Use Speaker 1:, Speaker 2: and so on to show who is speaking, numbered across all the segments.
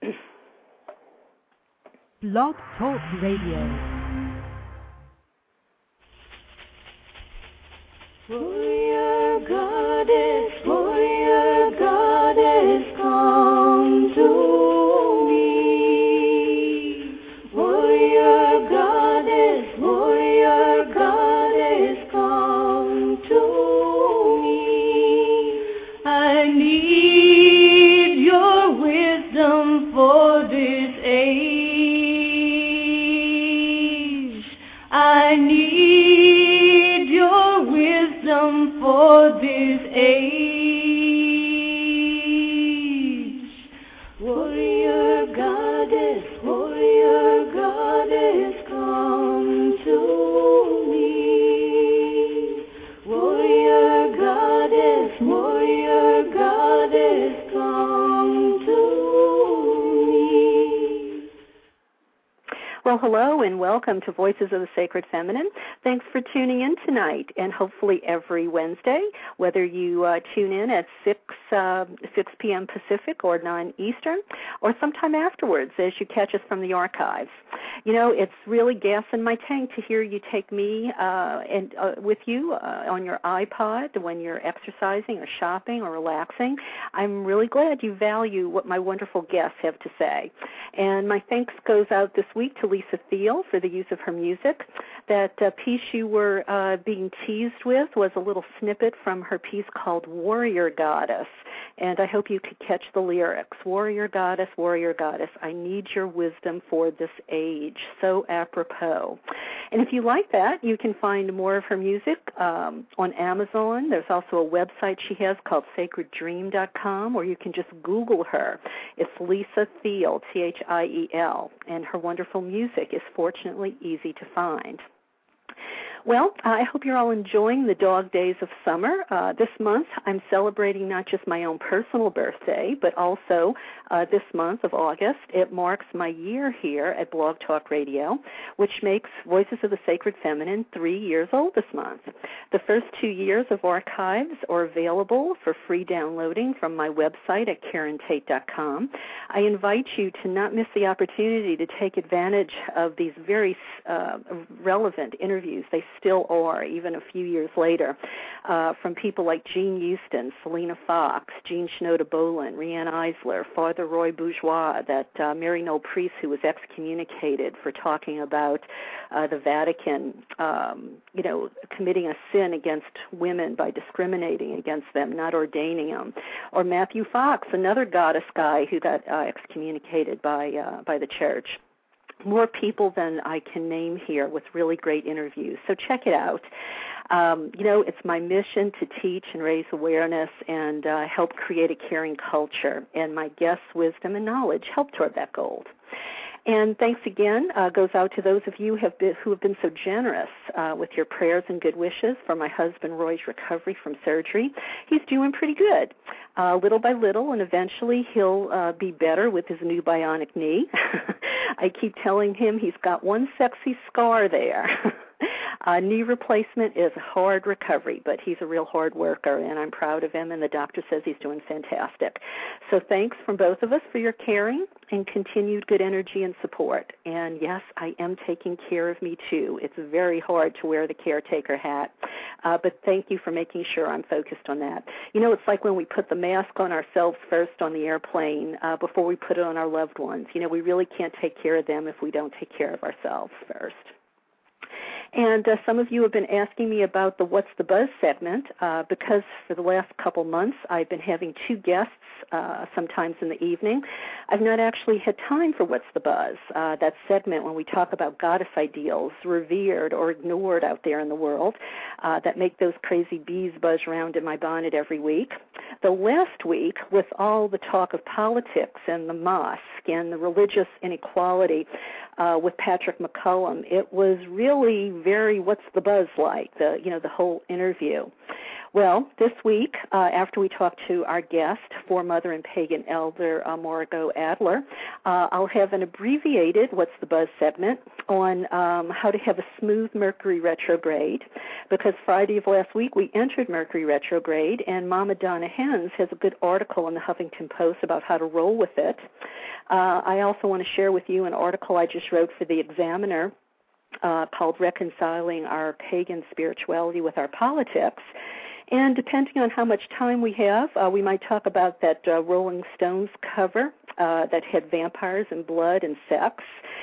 Speaker 1: Blog Talk Radio.
Speaker 2: Warrior goddess, come to me. Warrior goddess, come to me. I need your wisdom for this age. I need your wisdom for this age. Warrior goddess, come to me. Warrior goddess, come to me.
Speaker 3: Well, hello and welcome to Voices of the Sacred Feminine. Thanks for tuning in tonight, and hopefully every Wednesday, whether you tune in at 6 p.m. Pacific or 9 Eastern, or sometime afterwards as you catch us from the archives. You know, it's really gas in my tank to hear you take me with you on your iPod when you're exercising or shopping or relaxing. I'm really glad you value what my wonderful guests have to say. And my thanks goes out this week to Lisa Thiel for the use of her music. That piece you were being teased with was a little snippet from her piece called Warrior Goddess, and I hope you could catch the lyrics. Warrior Goddess, I need your wisdom for this age. So apropos. And if you like that, you can find more of her music on Amazon. There's also a website she has called sacreddream.com, or you can just Google her. It's Lisa Thiel, Thiel, and her wonderful music is fortunately easy to find. Well, I hope you're all enjoying the dog days of summer. This month, I'm celebrating not just my own personal birthday, but also this month of August. It marks my year here at Blog Talk Radio, which makes Voices of the Sacred Feminine 3 years old this month. The first 2 years of archives are available for free downloading from my website at KarenTate.com. I invite you to not miss the opportunity to take advantage of these very relevant interviews. They still are, even a few years later, from people like Jean Houston, Selena Fox, Jean Shinoda Bolen, Rianne Eisler, Father Roy Bourgeois, that Mary Noel Priest, who was excommunicated for talking about the Vatican, committing a sin against women by discriminating against them, not ordaining them, or Matthew Fox, another goddess guy who got excommunicated by the church. More people than I can name here with really great interviews. So check it out. It's my mission to teach and raise awareness and help create a caring culture. And my guests' wisdom and knowledge help toward that goal. And thanks again goes out to those of you who have been so generous with your prayers and good wishes for my husband Roy's recovery from surgery. He's doing pretty good, little by little, and eventually he'll be better with his new bionic knee. I keep telling him he's got one sexy scar there. Knee replacement is a hard recovery, but he's a real hard worker, and I'm proud of him, and the doctor says he's doing fantastic. So thanks from both of us for your caring and continued good energy and support. And, yes, I am taking care of me, too. It's very hard to wear the caretaker hat, but thank you for making sure I'm focused on that. You know, it's like when we put the mask on ourselves first on the airplane before we put it on our loved ones. You know, we really can't take care of them if we don't take care of ourselves first. And some of you have been asking me about the What's the Buzz segment because for the last couple months I've been having two guests sometimes in the evening. I've not actually had time for What's the Buzz, that segment when we talk about goddess ideals revered or ignored out there in the world that make those crazy bees buzz around in my bonnet every week. The last week, with all the talk of politics and the mosque and the religious inequality with Patrick McCullum, it was really very what's the buzz like, the whole interview. Well, this week, after we talk to our guest, foremother and pagan elder Margot Adler, I'll have an abbreviated What's the Buzz segment on how to have a smooth Mercury retrograde, because Friday of last week we entered Mercury retrograde, and Mama Donna Hens has a good article in the Huffington Post about how to roll with it. I also want to share with you an article I just wrote for the Examiner called Reconciling Our Pagan Spirituality with Our Politics. And depending on how much time we have, we might talk about that Rolling Stones cover that had vampires and blood and sex,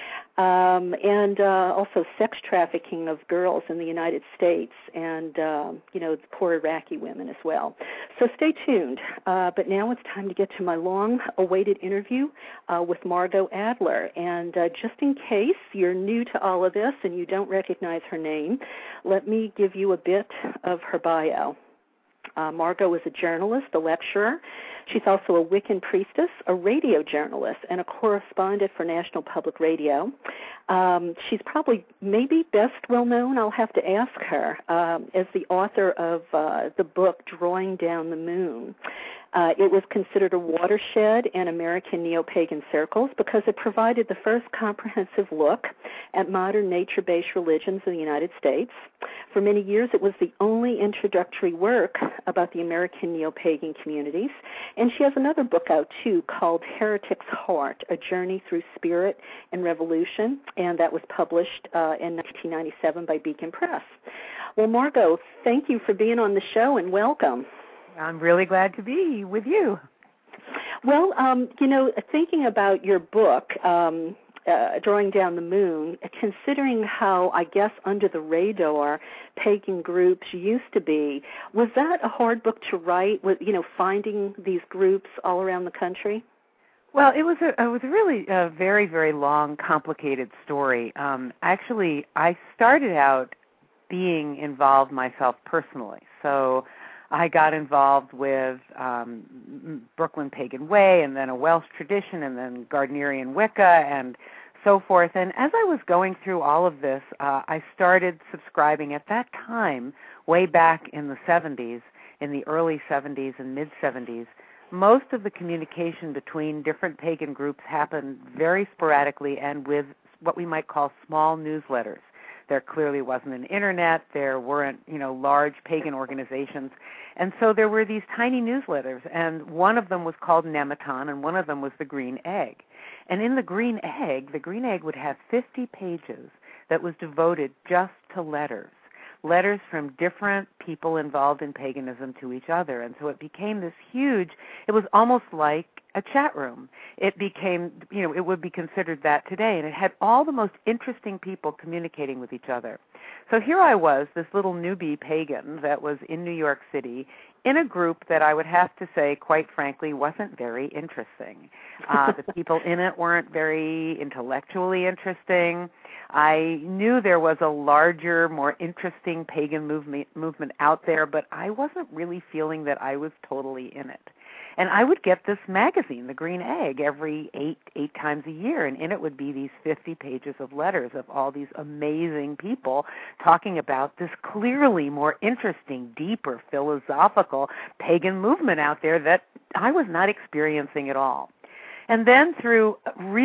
Speaker 3: and also sex trafficking of girls in the United States and, poor Iraqi women as well. So stay tuned. But now it's time to get to my long-awaited interview with Margot Adler. And just in case you're new to all of this and you don't recognize her name, let me give you a bit of her bio. Margot is a journalist, a lecturer. She's also a Wiccan priestess, a radio journalist, and a correspondent for National Public Radio. She's probably maybe best well-known, I'll have to ask her, as the author of the book Drawing Down the Moon. It was considered a watershed in American neo-pagan circles because it provided the first comprehensive look at modern nature-based religions in the United States. For many years, it was the only introductory work about the American neo-pagan communities. And she has another book out, too, called Heretic's Heart, A Journey Through Spirit and Revolution, and that was published in 1997 by Beacon Press. Well, Margot, thank you for being on the show, and welcome.
Speaker 4: I'm really glad to be with you.
Speaker 3: Well, thinking about your book, Drawing Down the Moon, considering how, I guess, under the radar pagan groups used to be, was that a hard book to write, with, finding these groups all around the country?
Speaker 4: Well, it was really a very, very long, complicated story. Actually, I started out being involved myself personally. So I got involved with Brooklyn Pagan Way, and then a Welsh tradition, and then Gardnerian Wicca, and so forth. And as I was going through all of this, I started subscribing at that time, way back in the 70s, in the early 70s and mid-70s. Most of the communication between different pagan groups happened very sporadically and with what we might call small newsletters. There clearly wasn't an internet. There weren't, large pagan organizations. And so there were these tiny newsletters, and one of them was called Nematon, and one of them was the Green Egg. And in the Green Egg would have 50 pages that was devoted just to letters from different people involved in paganism to each other. And so it became this huge, it was almost like a chat room. It became, it would be considered that today, and it had all the most interesting people communicating with each other. So here I was, this little newbie pagan that was in New York City, in a group that I would have to say, quite frankly, wasn't very interesting. The people in it weren't very intellectually interesting. I knew there was a larger, more interesting pagan movement out there, but I wasn't really feeling that I was totally in it. And I would get this magazine, The Green Egg, every eight times a year, and in it would be these 50 pages of letters of all these amazing people talking about this clearly more interesting, deeper, philosophical pagan movement out there that I was not experiencing at all. And then through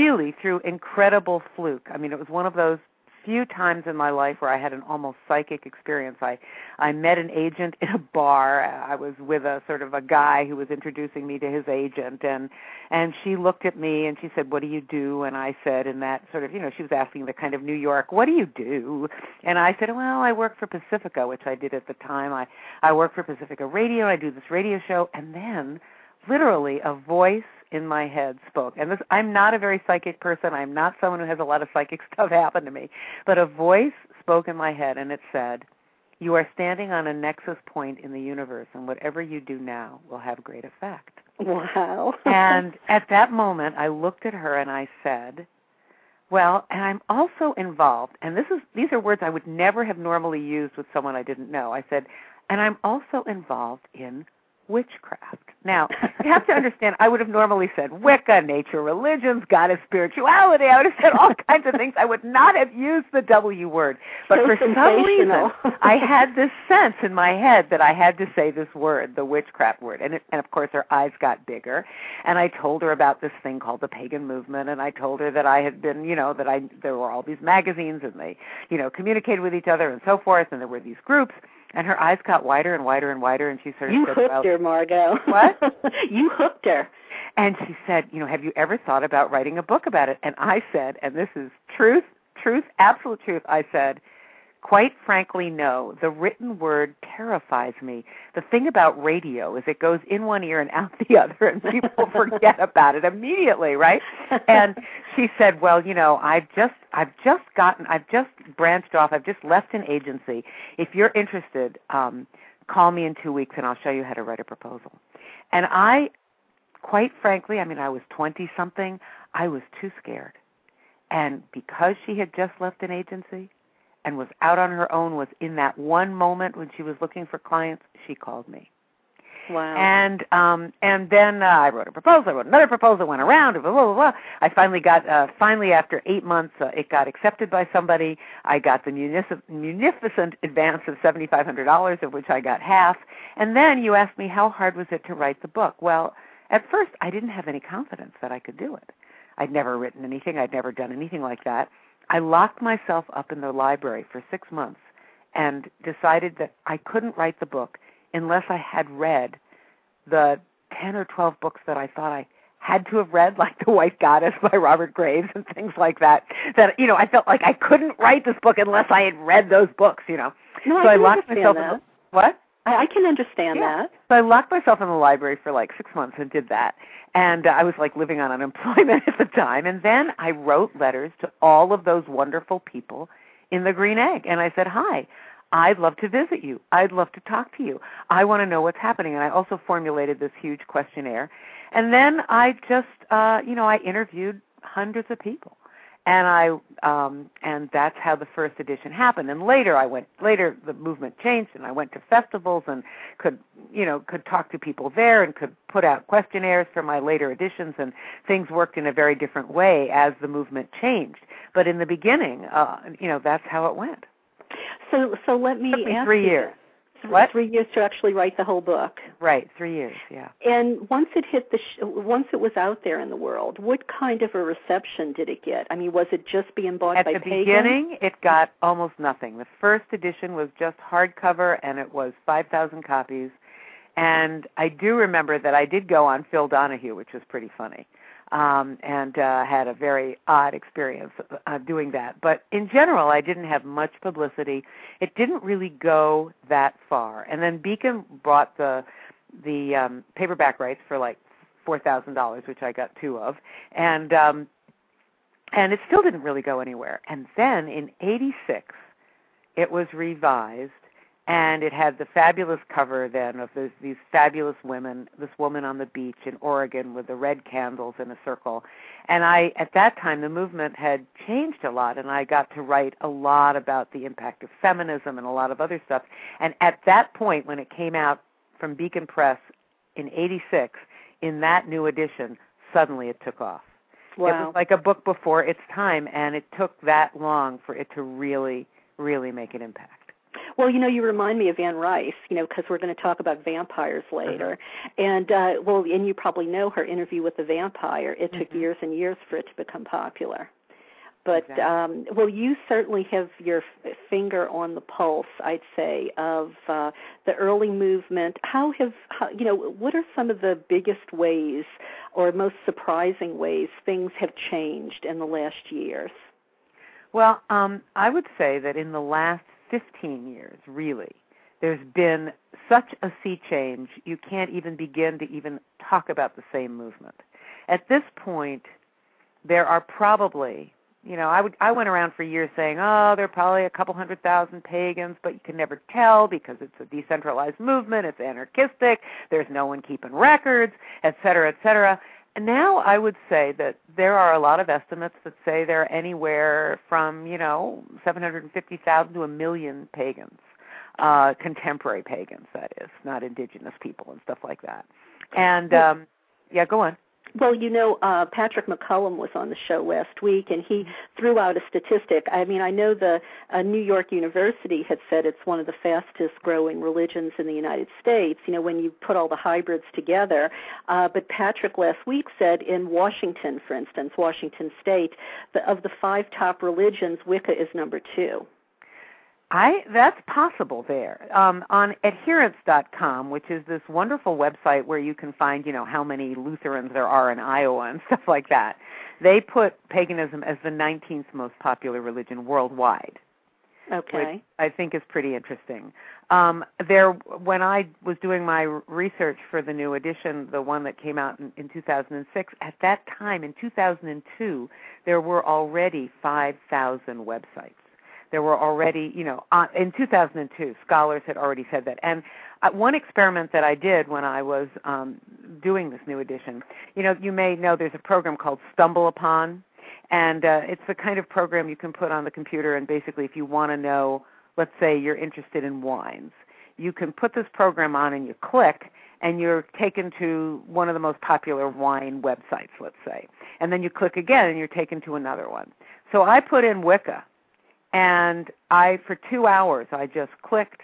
Speaker 4: incredible fluke, it was one of those few times in my life where I had an almost psychic experience. I met an agent in a bar. I was with a sort of a guy who was introducing me to his agent, and she looked at me and she said, "What do you do?" And I said, in that sort of, she was asking the kind of New York, "What do you do?" And I said, "Well, I work for Pacifica," which I did at the time. I work for Pacifica Radio. I do this radio show. And then literally a voice in my head spoke. And this, I'm not a very psychic person. I'm not someone who has a lot of psychic stuff happen to me. But a voice spoke in my head, and it said, "You are standing on a nexus point in the universe, and whatever you do now will have great effect."
Speaker 3: Wow.
Speaker 4: And at that moment, I looked at her and I said, well, and I'm also involved, and these are words I would never have normally used with someone I didn't know. I said, and I'm also involved in witchcraft. Now, you have to understand, I would have normally said Wicca, nature religions, goddess spirituality. I would have said all kinds of things. I would not have used the W word. But for some reason, I had this sense in my head that I had to say this word, the witchcraft word. And of course, her eyes got bigger. And I told her about this thing called the pagan movement. And I told her that I had been, there were all these magazines and they, communicated with each other and so forth. And there were these groups. And her eyes got wider and wider and wider, and she sort of
Speaker 3: You
Speaker 4: said,
Speaker 3: hooked her, Margot.
Speaker 4: What?
Speaker 3: You hooked her.
Speaker 4: And she said, have you ever thought about writing a book about it? And I said, and this is truth, absolute truth, I said, quite frankly, no. The written word terrifies me. The thing about radio is it goes in one ear and out the other, and people forget about it immediately, right? And she said, well, I've just branched off. I've just left an agency. If you're interested, call me in 2 weeks, and I'll show you how to write a proposal. And I, quite frankly, I was 20-something. I was too scared. And because she had just left an agency and was out on her own, was in that one moment when she was looking for clients, she called me.
Speaker 3: Wow.
Speaker 4: And then I wrote a proposal, I wrote another proposal, went around, blah, blah, blah, blah. I finally got, after 8 months, it got accepted by somebody. I got the munificent advance of $7,500, of which I got half. And then you asked me, how hard was it to write the book? Well, at first, I didn't have any confidence that I could do it. I'd never written anything. I'd never done anything like that. I locked myself up in the library for 6 months and decided that I couldn't write the book unless I had read the 10 or 12 books that I thought I had to have read, like The White Goddess by Robert Graves and things like that, I felt like I couldn't write this book unless I had read those books,
Speaker 3: No,
Speaker 4: So
Speaker 3: I
Speaker 4: locked myself
Speaker 3: that.
Speaker 4: in what?
Speaker 3: I can understand that.
Speaker 4: So I locked myself in the library for like 6 months and did that. And I was like living on unemployment at the time. And then I wrote letters to all of those wonderful people in the Green Egg. And I said, hi, I'd love to visit you. I'd love to talk to you. I want to know what's happening. And I also formulated this huge questionnaire. And then I just, I interviewed hundreds of people. And and that's how the first edition happened. And later the movement changed, and I went to festivals and could talk to people there and could put out questionnaires for my later editions, and things worked in a very different way as the movement changed. But in the beginning, that's how it went.
Speaker 3: So let me
Speaker 4: It took me
Speaker 3: ask
Speaker 4: 3
Speaker 3: you
Speaker 4: years.
Speaker 3: this.
Speaker 4: What?
Speaker 3: 3 years to actually write the whole book.
Speaker 4: Right, 3 years, yeah.
Speaker 3: And once it hit once it was out there in the world, what kind of a reception did it get? Was it just being bought by pagans?
Speaker 4: At the beginning, it got almost nothing. The first edition was just hardcover, and it was 5,000 copies. And I do remember that I did go on Phil Donahue, which was pretty funny, and had a very odd experience doing that. But in general, I didn't have much publicity. It didn't really go that far. And then Beacon bought the paperback rights for like $4,000, which I got 2 of, and it still didn't really go anywhere. And then in '86, it was revised. And it had the fabulous cover then of these fabulous women, this woman on the beach in Oregon with the red candles in a circle. And at that time, the movement had changed a lot, and I got to write a lot about the impact of feminism and a lot of other stuff. And at that point, when it came out from Beacon Press in '86, in that new edition, suddenly it took off.
Speaker 3: Wow.
Speaker 4: It was like a book before its time, and it took that long for it to really, really make an impact.
Speaker 3: Well, you remind me of Anne Rice, because we're going to talk about vampires later. And, and you probably know her Interview with the Vampire. It took years and years for it to become popular. But,
Speaker 4: exactly.
Speaker 3: You certainly have your finger on the pulse, I'd say, of the early movement. What are some of the biggest ways or most surprising ways things have changed in the last years?
Speaker 4: Well, I would say that in the last 15 years, really, there's been such a sea change, you can't even begin to even talk about the same movement. At this point, there are probably, I went around for years saying, there are probably a couple 100,000 pagans, but you can never tell because it's a decentralized movement, it's anarchistic, there's no one keeping records, et cetera, et cetera. And now I would say that there are a lot of estimates that say there are anywhere from, 750,000 to 1 million pagans. contemporary pagans, that is, not indigenous people and stuff like that. And, yeah, go on.
Speaker 3: Well, Patrick McCullum was on the show last week, and he threw out a statistic. I mean, I know the New York University had said it's one of the fastest-growing religions in the United States, when you put all the hybrids together. But Patrick last week said in Washington, for instance, Washington State, of the 5 top religions, Wicca is number 2.
Speaker 4: That's possible there. On adherence.com, which is this wonderful website where you can find, how many Lutherans there are in Iowa and stuff like that, they put paganism as the 19th most popular religion worldwide.
Speaker 3: Okay.
Speaker 4: Which I think is pretty interesting. When I was doing my research for the new edition, the one that came out in 2006, at that time, in 2002, there were already 5,000 websites. There were already, in 2002, scholars had already said that. And one experiment that I did when I was doing this new edition, you may know there's a program called StumbleUpon, and it's the kind of program you can put on the computer, and basically if you want to know, let's say you're interested in wines, you can put this program on and you click, and you're taken to one of the most popular wine websites, let's say. And then you click again, and you're taken to another one. So I put in Wicca. And for 2 hours, I just clicked.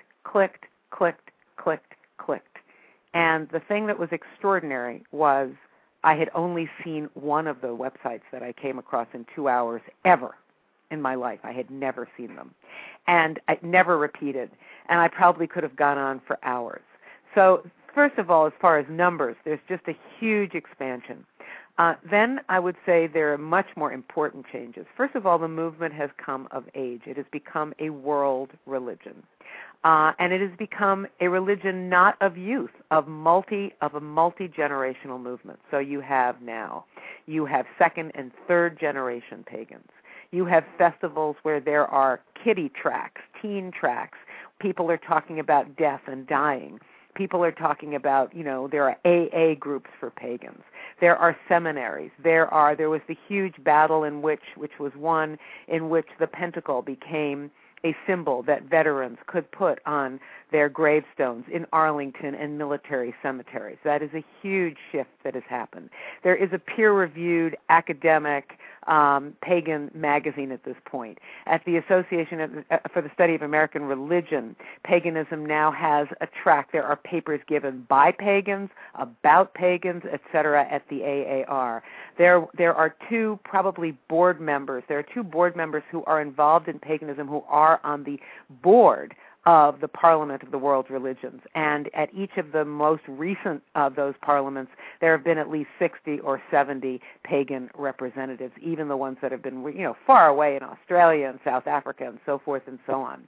Speaker 4: And the thing that was extraordinary was I had only seen one of the websites that I came across in 2 hours ever in my life. I had never seen them. And I never repeated. And I probably could have gone on for hours. So first of all, as far as numbers, there's just a huge expansion. Then I would say there are much more important changes. First of all, the movement has come of age. It has become a world religion. And it has become a religion not of youth, of a multi-generational movement. So you have second and third generation pagans. You have festivals where there are kiddie tracks, teen tracks. People are talking about death and dying. People are talking about, there are AA groups for pagans. There are seminaries. There was the huge battle which was one in which the pentacle became a symbol that veterans could put on their gravestones in Arlington and military cemeteries. That is a huge shift that has happened. There is a peer-reviewed academic pagan magazine at this point. At the Association for the Study of American Religion, paganism now has a track. There are papers given by pagans, about pagans, etc. at the AAR. There are two board members. There are 2 board members who are involved in paganism who are on the board of the Parliament of the World's Religions. And at each of the most recent of those parliaments, there have been at least 60 or 70 pagan representatives, even the ones that have been, far away in Australia and South Africa and so forth and so on.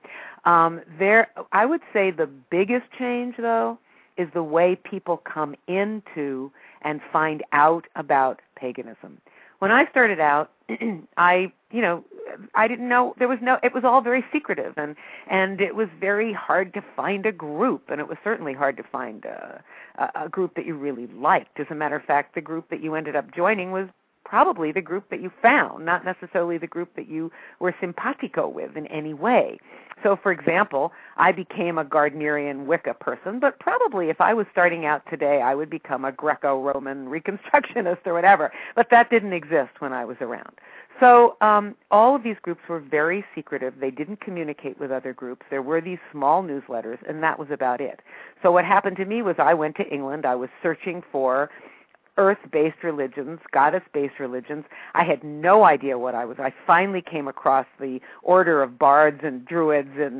Speaker 4: I would say the biggest change, though, is the way people come into and find out about paganism. When I started out, I didn't know, it was all very secretive, and it was very hard to find a group, and it was certainly hard to find a group that you really liked. As a matter of fact, the group that you ended up joining was probably the group that you found, not necessarily the group that you were simpatico with in any way. So, for example, I became a Gardnerian Wicca person, but probably if I was starting out today, I would become a Greco-Roman Reconstructionist or whatever. But that didn't exist when I was around. So all of these groups were very secretive. They didn't communicate with other groups. There were these small newsletters, and that was about it. So what happened to me was I went to England. I was searching for earth-based religions, goddess-based religions. I had no idea what I was. I finally came across the Order of Bards and Druids in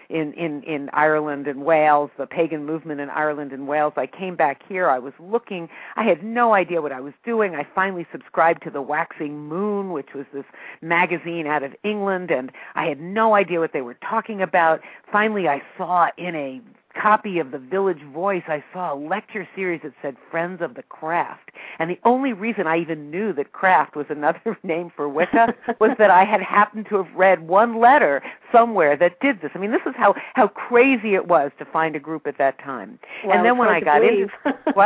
Speaker 4: Ireland and Wales, the pagan movement in Ireland and Wales. I came back here. I was looking. I had no idea what I was doing. I finally subscribed to the Waxing Moon, which was this magazine out of England, and I had no idea what they were talking about. Finally, I saw in a copy of the Village Voice, I saw a lecture series that said Friends of the Craft. And the only reason I even knew that craft was another name for Wicca was that I had happened to have read one letter somewhere that did this. I mean, this is how crazy it was to find a group at that time.
Speaker 3: Well,
Speaker 4: and then when I got into what?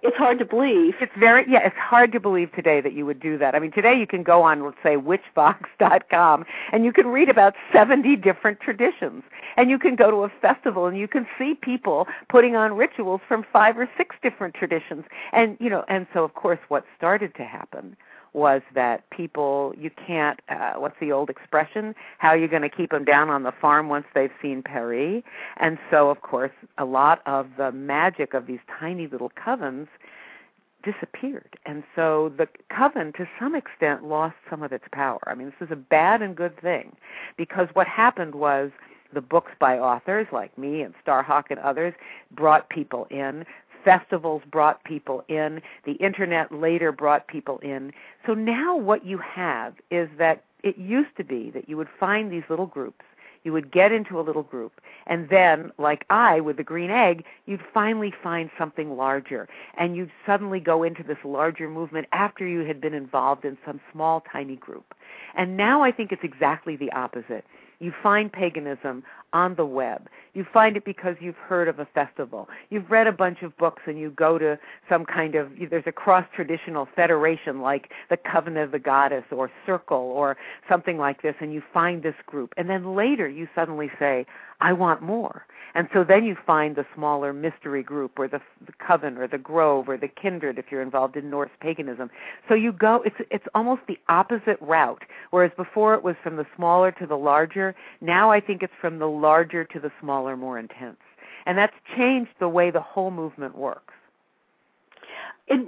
Speaker 3: It's hard to believe.
Speaker 4: It's hard to believe today that you would do that. I mean, today you can go on, let's say, witchbox.com, and you can read about 70 different traditions. And you can go to a festival, and you can see people putting on rituals from 5 or 6 different traditions. And, and so, of course, what started to happen was that people, you can't, what's the old expression? How are you going to keep them down on the farm once they've seen Paris? And so, of course, a lot of the magic of these tiny little covens disappeared. And so the coven, to some extent, lost some of its power. I mean, this is a bad and good thing, because what happened was the books by authors like me and Starhawk and others brought people in. Festivals brought people in. The Internet later brought people in. So now what you have is that it used to be that you would find these little groups. You would get into a little group, and then, like I, with the green egg, you'd finally find something larger, and you'd suddenly go into this larger movement after you had been involved in some small, tiny group. And now I think it's exactly the opposite. You find paganism on the web. You find it because you've heard of a festival. You've read a bunch of books, and you go to some kind of, there's a cross-traditional federation like the Coven of the Goddess or Circle or something like this, and you find this group. And then later you suddenly say, I want more. And so then you find the smaller mystery group or the coven or the grove or the kindred if you're involved in Norse paganism. So you go, it's almost the opposite route, whereas before it was from the smaller to the larger. Now I think it's from the larger to the smaller, more intense. And that's changed the way the whole movement works.
Speaker 3: In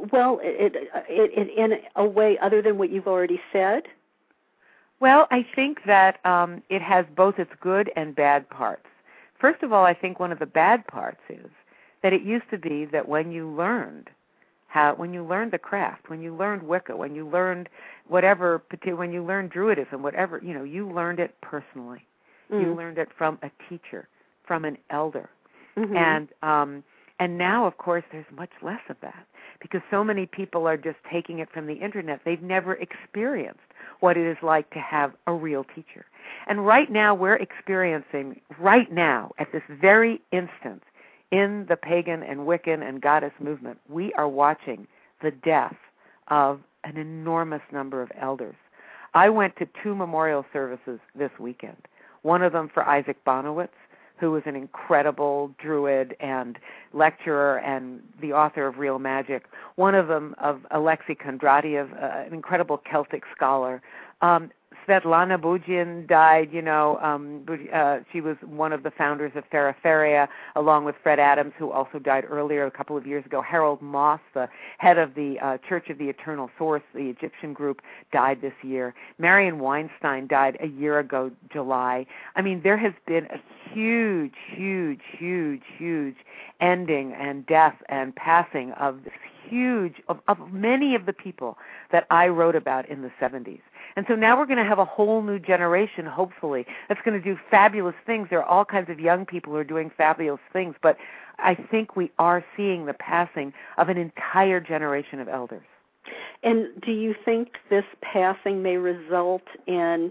Speaker 3: a way other than what you've already said?
Speaker 4: Well, I think that it has both its good and bad parts. First of all, I think one of the bad parts is that it used to be that when you learned the craft, when you learned Wicca, when you learned whatever, when you learned Druidism, whatever, you learned it personally. Mm. You learned it from a teacher, from an elder. Mm-hmm. And now, of course, there's much less of that because so many people are just taking it from the Internet. They've never experienced what it is like to have a real teacher. And right now we're experiencing, at this very instant, in the pagan and Wiccan and goddess movement, we are watching the death of an enormous number of elders. I went to 2 memorial services this weekend, one of them for Isaac Bonowitz, who was an incredible druid and lecturer and the author of Real Magic. One of them of Alexei Kondratiev, an incredible Celtic scholar. Svetlana Bujin died, she was one of the founders of Feraferia, along with Fred Adams, who also died earlier, a couple of years ago. Harold Moss, the head of the Church of the Eternal Source, the Egyptian group, died this year. Marion Weinstein died a year ago, July. I mean, there has been a huge, huge, huge, huge ending and death and passing of this of many of the people that I wrote about in the 70s. And so now we're going to have a whole new generation, hopefully, that's going to do fabulous things. There are all kinds of young people who are doing fabulous things, but I think we are seeing the passing of an entire generation of elders.
Speaker 3: And do you think this passing may result in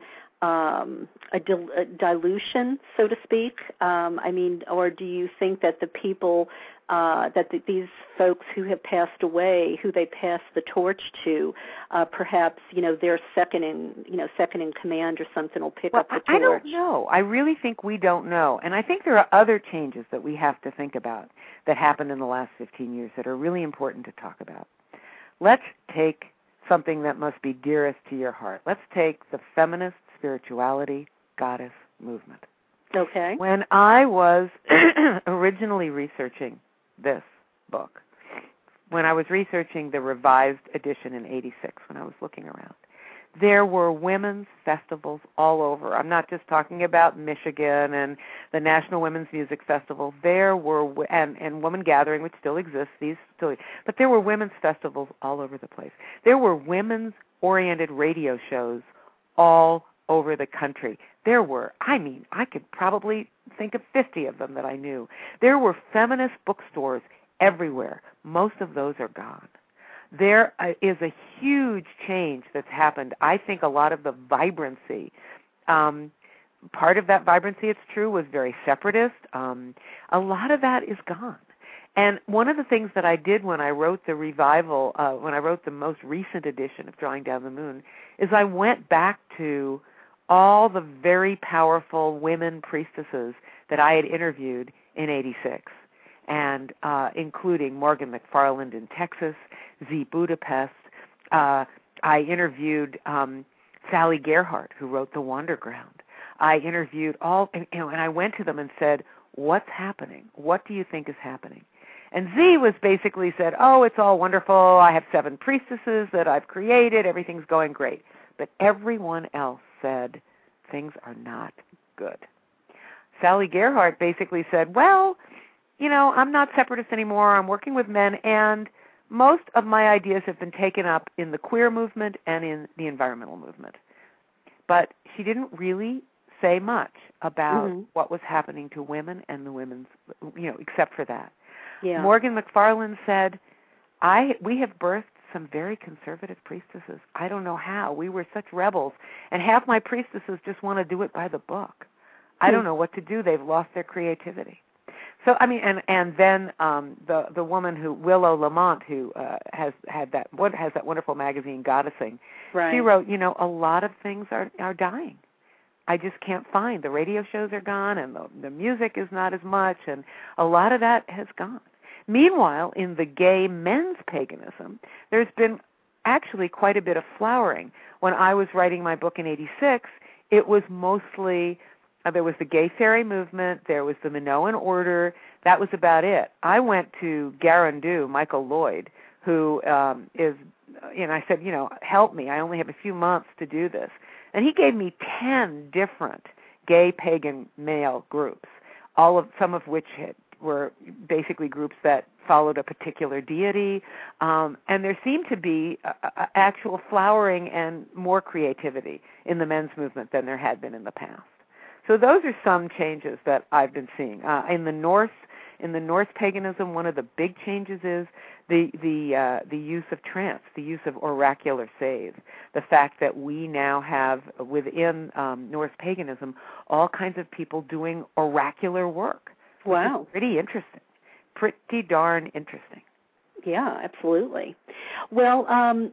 Speaker 3: a dilution, so to speak? Or do you think that the people, these folks who have passed away, who they pass the torch to, perhaps their second in command or something will pick up the torch?
Speaker 4: I don't know. I really think we don't know, and I think there are other changes that we have to think about that happened in the last 15 years that are really important to talk about. Let's take something that must be dearest to your heart. Let's take the feminist spirituality goddess movement.
Speaker 3: Okay.
Speaker 4: When I was originally researching this book, when I was researching the revised edition in 86, when I was looking around, there were women's festivals all over. I'm not just talking about Michigan and the National Women's Music Festival. There were, and Woman Gathering, which still exists, but there were women's festivals all over the place. There were women's-oriented radio shows all over the country. There were, I could probably think of 50 of them that I knew. There were feminist bookstores everywhere. Most of those are gone. There is a huge change that's happened. I think a lot of the vibrancy, part of that vibrancy, it's true, was very separatist. A lot of that is gone. And one of the things that I did when I wrote the revival, when I wrote the most recent edition of Drawing Down the Moon, is I went back to all the very powerful women priestesses that I had interviewed in '86, and including Morgan McFarland in Texas, Z Budapest. I interviewed Sally Gerhardt, who wrote The Wonderground. I interviewed and I went to them and said, "What's happening? What do you think is happening?" And Z was basically said, "Oh, it's all wonderful. I have 7 priestesses that I've created. Everything's going great." But everyone else said, things are not good. Sally Gerhardt basically said, "Well, I'm not separatist anymore. I'm working with men, and most of my ideas have been taken up in the queer movement and in the environmental movement." But she didn't really say much about what was happening to women and the women's, except for that.
Speaker 3: Yeah.
Speaker 4: Morgan McFarland said, we have birthed some very conservative priestesses. I don't know how. We were such rebels, and half my priestesses just want to do it by the book. I don't know what to do. They've lost their creativity. So, I mean, and then the woman Willow Lamont, who has that wonderful magazine, Goddessing,
Speaker 3: right.
Speaker 4: She wrote, a lot of things are dying. I just can't find. The radio shows are gone, and the music is not as much, and a lot of that has gone. Meanwhile, in the gay men's paganism, there's been actually quite a bit of flowering. When I was writing my book in '86, it was mostly, there was the gay fairy movement, there was the Minoan order, that was about it. I went to Garandou, Michael Lloyd, who is, I said, help me, I only have a few months to do this. And he gave me 10 different gay pagan male groups, some of which were basically groups that followed a particular deity, and there seemed to be actual flowering and more creativity in the men's movement than there had been in the past. So those are some changes that I've been seeing. In the Norse paganism, one of the big changes is the use of trance, the use of oracular save, the fact that we now have within Norse paganism all kinds of people doing oracular work.
Speaker 3: Wow.
Speaker 4: It's pretty interesting. Pretty darn interesting.
Speaker 3: Yeah, absolutely. Well, I'm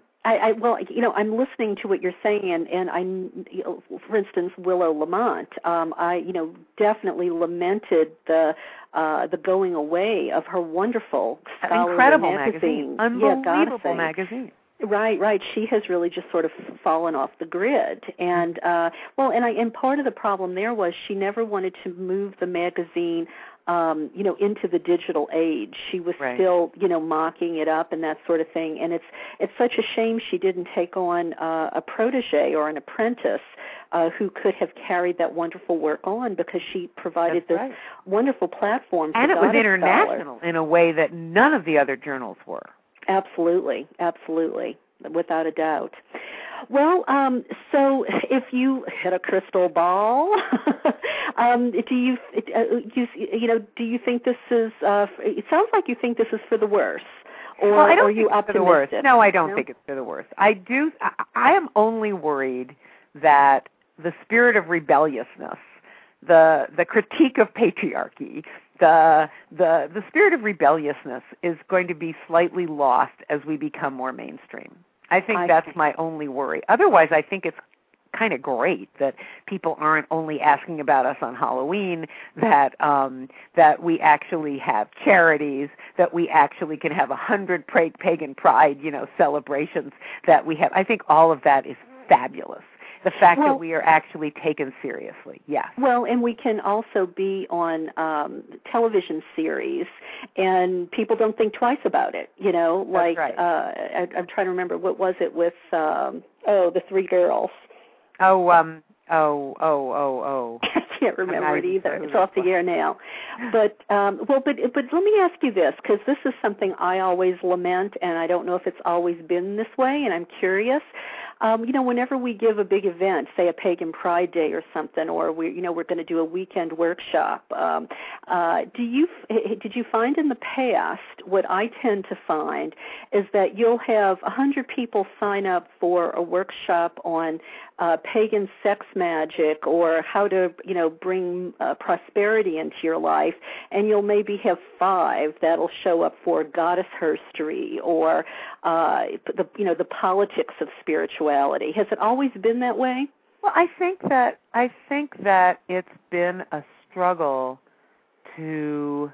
Speaker 3: listening to what you're saying, and for instance, Willow Lamont. I definitely lamented the going away of her wonderful scholarly
Speaker 4: incredible
Speaker 3: magazine.
Speaker 4: Unbelievable magazine.
Speaker 3: Right. She has really just sort of fallen off the grid, and and part of the problem there was she never wanted to move the magazine into the digital age. She was still, mocking it up and that sort of thing. And it's such a shame she didn't take on a protege or an apprentice who could have carried that wonderful work on, because she provided this wonderful platform for
Speaker 4: and it was
Speaker 3: scholars.
Speaker 4: international in a way that none of the other journals were.
Speaker 3: Absolutely, without a doubt. Well, so if you hit a crystal ball, do you think this is? It sounds like you think this is for the worse, or
Speaker 4: I don't
Speaker 3: are you
Speaker 4: think it's for the worse. No, I don't think it's for the worse. I am only worried that the spirit of rebelliousness, the critique of patriarchy, the spirit of rebelliousness is going to be slightly lost as we become more mainstream. I think that's my only worry. Otherwise, I think it's kind of great that people aren't only asking about us on Halloween, that we actually have charities, that we actually can have 100 pagan pride, celebrations that we have. I think all of that is fabulous. The fact that we are actually taken seriously, yes. Well,
Speaker 3: and we can also be on television series, and people don't think twice about it.
Speaker 4: That's right.
Speaker 3: I'm trying to remember, what was it with the 3 girls?
Speaker 4: I
Speaker 3: can't remember it either. It's off the air now. But but let me ask you this, because this is something I always lament, and I don't know if it's always been this way, and I'm curious. Whenever we give a big event, say a Pagan Pride Day or something, or we're going to do a weekend workshop, did you find in the past, what I tend to find is that you'll have 100 people sign up for a workshop on pagan sex magic or how to, bring prosperity into your life, and you'll maybe have 5 that'll show up for goddess herstory or the politics of spirituality. Has it always been that way?
Speaker 4: Well, I think that it's been a struggle to.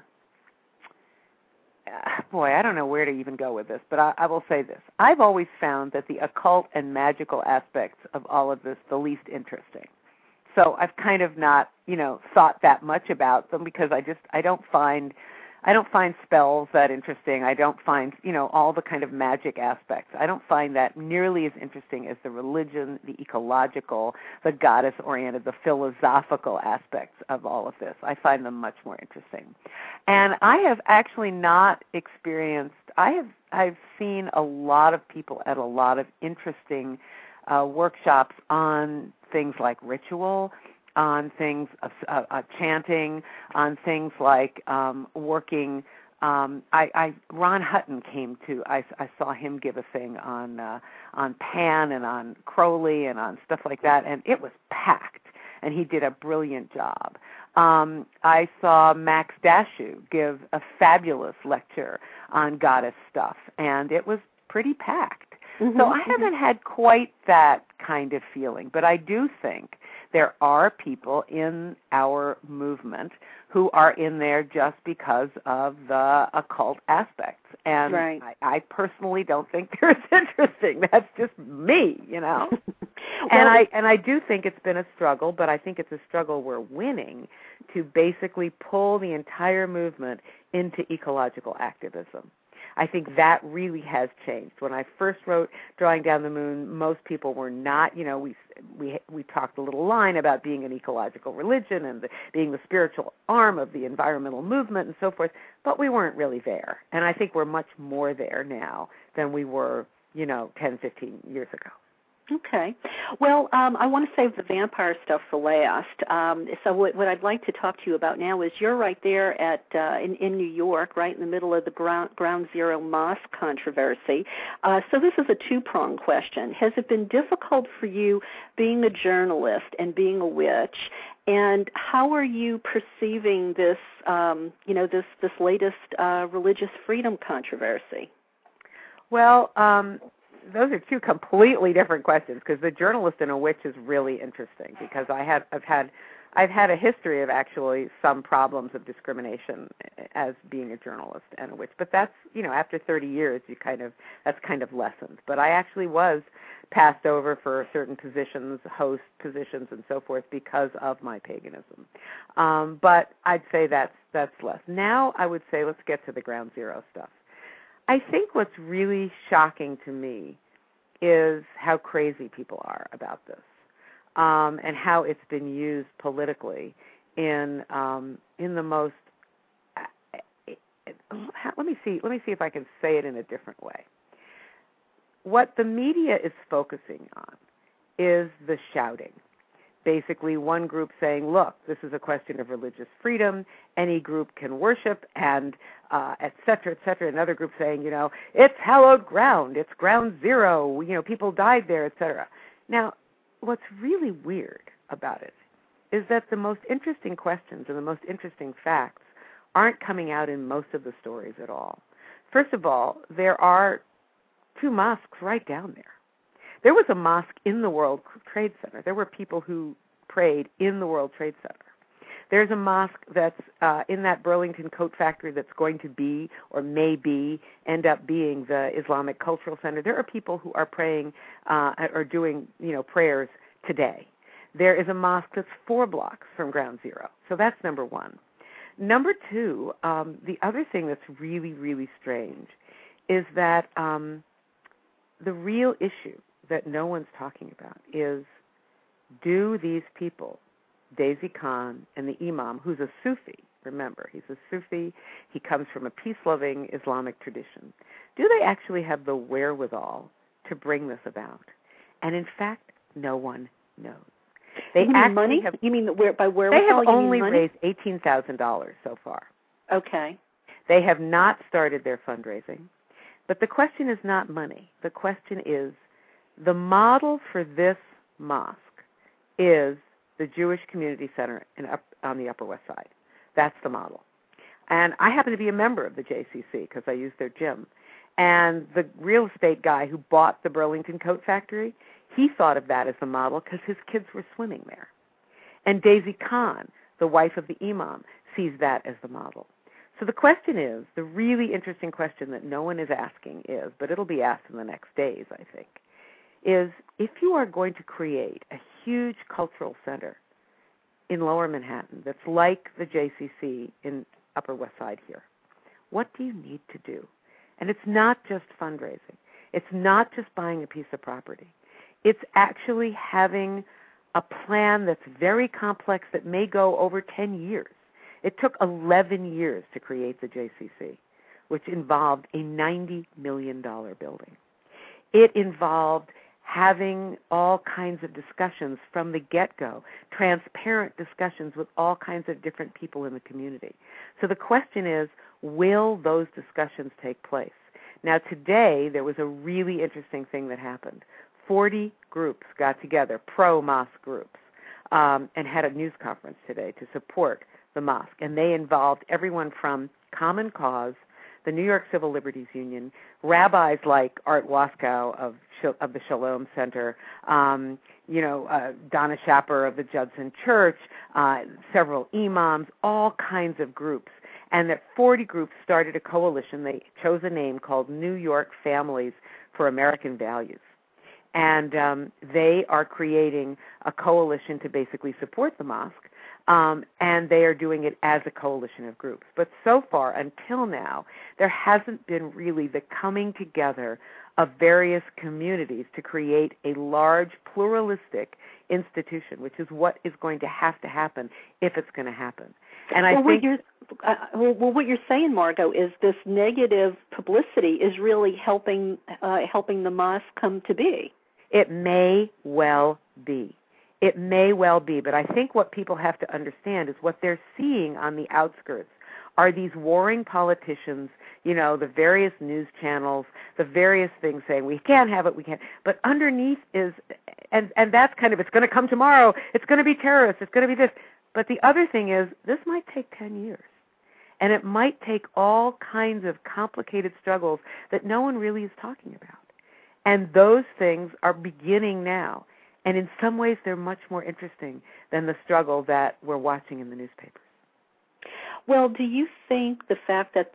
Speaker 4: Boy, I don't know where to even go with this, but I will say this. I've always found that the occult and magical aspects of all of this the least interesting. So I've kind of not, thought that much about them because I don't find spells that interesting. I don't find, all the kind of magic aspects. I don't find that nearly as interesting as the religion, the ecological, the goddess-oriented, the philosophical aspects of all of this. I find them much more interesting. And I have actually not experienced, I've seen a lot of people at a lot of interesting workshops on things like ritual, on things chanting, on things like working. Ron Hutton came to. I saw him give a thing on Pan and on Crowley and on stuff like that, and it was packed. And he did a brilliant job. I saw Max Dashu give a fabulous lecture on goddess stuff, and it was pretty packed. Mm-hmm. So I haven't had quite that kind of feeling, but I do think there are people in our movement who are in there just because of the occult aspects. And right. I personally don't think they're as interesting. That's just me, Well, and I do think it's been a struggle, but I think it's a struggle we're winning to basically pull the entire movement into ecological activism. I think that really has changed. When I first wrote Drawing Down the Moon, most people were not, we talked a little line about being an ecological religion and being the spiritual arm of the environmental movement and so forth, but we weren't really there. And I think we're much more there now than we were, 10, 15 years ago.
Speaker 3: Okay. Well, I want to save the vampire stuff for last. So what I'd like to talk to you about now is you're right there in New York, right in the middle of the Ground Zero Mosque controversy. So this is a two-pronged question. Has it been difficult for you being a journalist and being a witch? And how are you perceiving this, this latest religious freedom controversy?
Speaker 4: Well, those are two completely different questions because the journalist and a witch is really interesting because I've had a history of actually some problems of discrimination as being a journalist and a witch. But that's, after 30 years, that's kind of lessened. But I actually was passed over for certain positions, host positions and so forth because of my paganism. But I'd say that's less. Now I would say let's get to the Ground Zero stuff. I think what's really shocking to me is how crazy people are about this, and how it's been used politically in the most. Let me see if I can say it in a different way. What the media is focusing on is the shouting. Basically, one group saying, look, this is a question of religious freedom. Any group can worship, and et cetera, et cetera. Another group saying, it's hallowed ground. It's ground zero. People died there, et cetera. Now, what's really weird about it is that the most interesting questions and the most interesting facts aren't coming out in most of the stories at all. First of all, there are 2 mosques right down there. There was a mosque in the World Trade Center. There were people who prayed in the World Trade Center. There's a mosque that's in that Burlington coat factory that's going to be or maybe end up being the Islamic Cultural Center. There are people who are praying or doing, prayers today. There is a mosque that's 4 blocks from Ground Zero. So that's number one. Number two, the other thing that's really, really strange is that the real issue that no one's talking about is, do these people, Daisy Khan and the Imam, who's a Sufi, remember, he's a Sufi, he comes from a peace-loving Islamic tradition, do they actually have the wherewithal to bring this about? And in fact, no one knows. They
Speaker 3: you mean money? You mean by wherewithal?
Speaker 4: They have only
Speaker 3: money?
Speaker 4: raised $18,000 so far.
Speaker 3: Okay.
Speaker 4: They have not started their fundraising. But the question is not money. The question is, the model for this mosque is the Jewish Community Center on the Upper West Side. That's the model. And I happen to be a member of the JCC because I use their gym. And the real estate guy who bought the Burlington Coat Factory, he thought of that as the model because his kids were swimming there. And Daisy Khan, the wife of the imam, sees that as the model. So the question is, the really interesting question that no one is asking is, but it'll be asked in the next days, I think, is if you are going to create a huge cultural center in Lower Manhattan that's like the JCC in Upper West Side here, what do you need to do? And it's not just fundraising. It's not just buying a piece of property. It's actually having a plan that's very complex that may go over 10 years. It took 11 years to create the JCC, which involved a $90 million building. It involved having all kinds of discussions from the get-go, transparent discussions with all kinds of different people in the community. So the question is, will those discussions take place? Now today, there was a really interesting thing that happened. 40 groups got together, pro-mosque groups, and had a news conference today to support the mosque. And they involved everyone from Common Cause, the New York Civil Liberties Union, rabbis like Art Waskow of the Shalom Center, Donna Schapper of the Judson Church, several imams, all kinds of groups. And that 40 groups started a coalition. They chose a name called New York Families for American Values. And they are creating a coalition to basically support the mosque. And they are doing it as a coalition of groups. But so far, until now, there hasn't been really the coming together of various communities to create a large pluralistic institution, which is what is going to have to happen if it's going to happen. And I think
Speaker 3: what you're saying, Margot, is this negative publicity is really helping the mosque come to be.
Speaker 4: It may well be. It may well be, but I think what people have to understand is what they're seeing on the outskirts are these warring politicians, the various news channels, the various things saying, we can't have it, we can't. But underneath is, and that's kind of, it's going to come tomorrow, it's going to be terrorists, it's going to be this. But the other thing is, this might take 10 years. And it might take all kinds of complicated struggles that no one really is talking about. And those things are beginning now. And in some ways, they're much more interesting than the struggle that we're watching in the newspapers.
Speaker 3: Well, do you think the fact that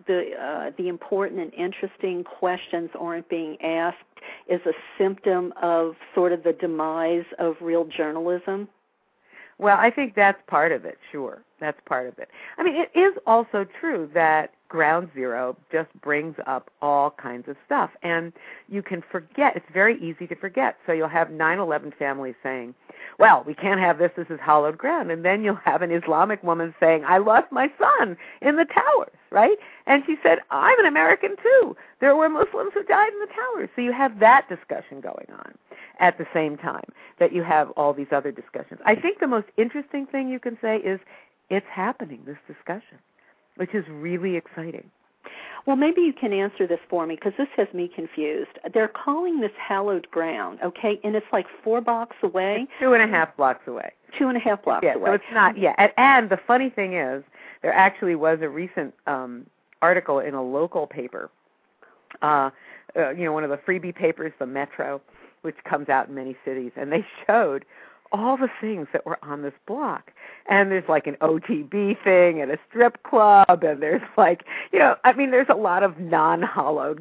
Speaker 3: the important and interesting questions aren't being asked is a symptom of sort of the demise of real journalism?
Speaker 4: Well, I think that's part of it, sure. That's part of it. I mean, it is also true that Ground Zero just brings up all kinds of stuff. And you can forget. It's very easy to forget. So you'll have 9/11 families saying, well, we can't have this. This is hallowed ground. And then you'll have an Islamic woman saying, I lost my son in the towers, right? And she said, I'm an American too. There were Muslims who died in the towers. So you have that discussion going on at the same time that you have all these other discussions. I think the most interesting thing you can say is it's happening, this discussion, which is really exciting.
Speaker 3: Well, maybe you can answer this for me because this has me confused. They're calling this hallowed ground, okay, and it's like 4 blocks away?
Speaker 4: It's 2.5 blocks away.
Speaker 3: 2.5 blocks away.
Speaker 4: So it's not, And the funny thing is, there actually was a recent article in a local paper, one of the freebie papers, the Metro, which comes out in many cities, and they showed all the things that were on this block. And there's like an OTB thing and a strip club, and there's there's a lot of non-hallowed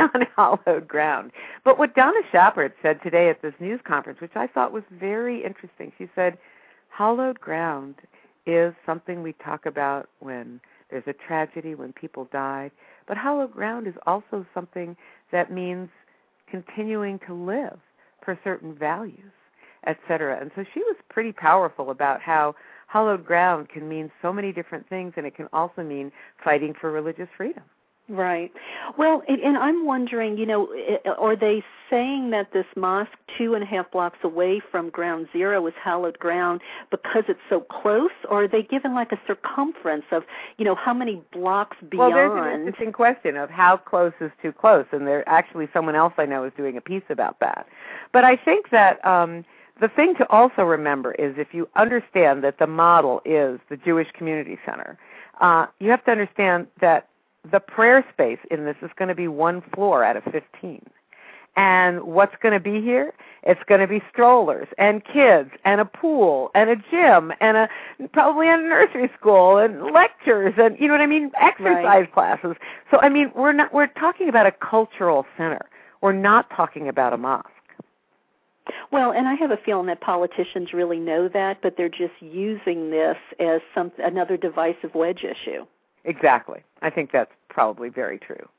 Speaker 4: ground. But what Donna Schapper said today at this news conference, which I thought was very interesting, she said, hallowed ground is something we talk about when there's a tragedy, when people die. But hallowed ground is also something that means continuing to live for certain values, etc. And so she was pretty powerful about how hallowed ground can mean so many different things, and it can also mean fighting for religious freedom.
Speaker 3: Right. Well, and I'm wondering, are they saying that this mosque 2.5 blocks away from Ground Zero is hallowed ground because it's so close, or are they given like a circumference of, how many blocks beyond?
Speaker 4: Well, there's an interesting question of how close is too close, and there actually someone else I know is doing a piece about that. But I think that the thing to also remember is if you understand that the model is the Jewish Community Center, you have to understand that the prayer space in this is going to be 1 floor out of 15. And what's going to be here? It's going to be strollers and kids and a pool and a gym and probably a nursery school and lectures and, you know what I mean, exercise classes. So, I mean, we're talking about a cultural center. We're not talking about a mosque.
Speaker 3: Well, and I have a feeling that politicians really know that, but they're just using this as another divisive wedge issue.
Speaker 4: Exactly. I think that's probably very true.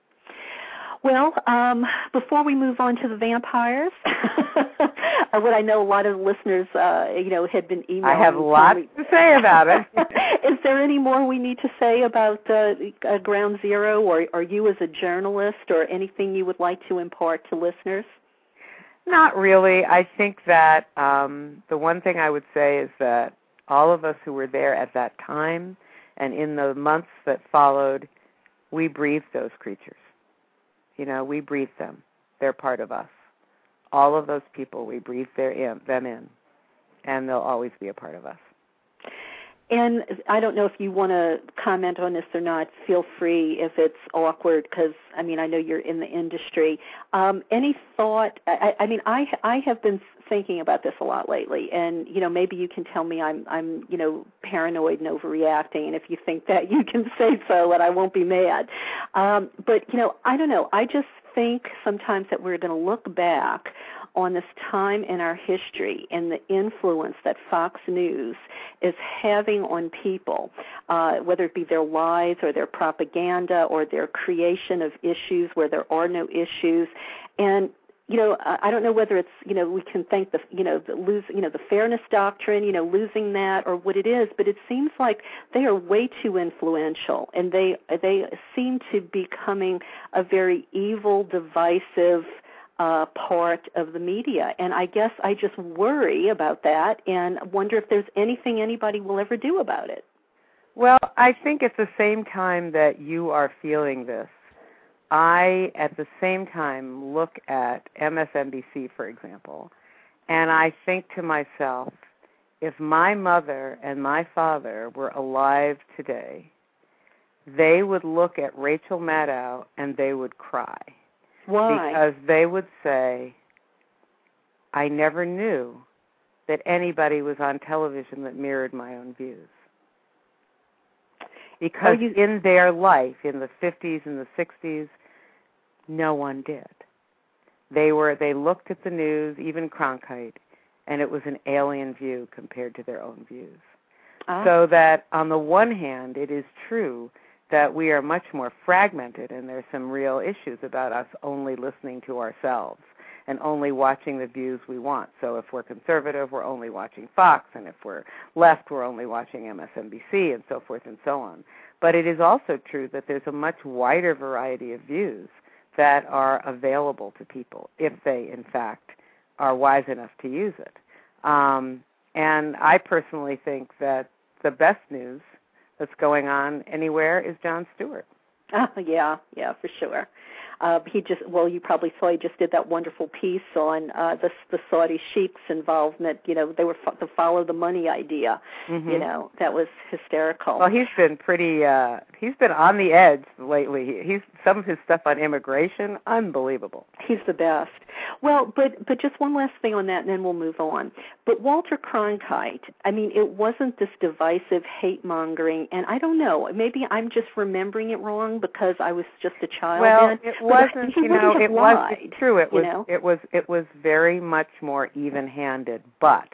Speaker 3: Well, before we move on to the vampires, what I know a lot of listeners, had been emailing.
Speaker 4: I have lots to say about it.
Speaker 3: Is there any more we need to say about Ground Zero, or you as a journalist, or anything you would like to impart to listeners?
Speaker 4: Not really. I think that the one thing I would say is that all of us who were there at that time and in the months that followed, we breathed those creatures. You know, we breathe them. They're part of us. All of those people, we breathe them in, and they'll always be a part of us.
Speaker 3: And I don't know if you want to comment on this or not. Feel free if it's awkward, because, I mean, I know you're in the industry. Any thought? I have been thinking about this a lot lately, and, maybe you can tell me I'm paranoid and overreacting, and if you think that, you can say so, and I won't be mad. But, I don't know. I just think sometimes that we're going to look back on this time in our history and the influence that Fox News is having on people, whether it be their lies or their propaganda or their creation of issues where there are no issues. And I don't know whether it's, we can thank the fairness doctrine, losing that or what it is, but it seems like they are way too influential, and they seem to be becoming a very evil, divisive part of the media. And I guess I just worry about that and wonder if there's anything anybody will ever do about it.
Speaker 4: Well, I think at the same time that you are feeling this, I, at the same time, look at MSNBC, for example, and I think to myself, if my mother and my father were alive today, they would look at Rachel Maddow and they would cry.
Speaker 3: Why?
Speaker 4: Because they would say, I never knew that anybody was on television that mirrored my own views. Because in their life, in the 50s and the 60s, no one did. They looked at the news, even Cronkite, and it was an alien view compared to their own views. So that on the one hand, it is true that we are much more fragmented, and there's some real issues about us only listening to ourselves and only watching the views we want. So if we're conservative, we're only watching Fox, and if we're left, we're only watching MSNBC, and so forth and so on. But it is also true that there's a much wider variety of views that are available to people if they, in fact, are wise enough to use it. And I personally think that the best news that's going on anywhere is Jon Stewart.
Speaker 3: Oh, yeah, for sure. You probably saw he just did that wonderful piece on the Saudi sheikh's involvement. They were to follow the money idea. Mm-hmm. That was hysterical.
Speaker 4: Well, he's been he's been on the edge lately. Some of his stuff on immigration, unbelievable.
Speaker 3: He's the best. Well, but just one last thing on that, and then we'll move on. But Walter Cronkite, I mean, it wasn't this divisive hate-mongering, and I don't know, maybe I'm just remembering it wrong because I was just a child then.
Speaker 4: It wasn't, it was true. It was very much more even-handed, but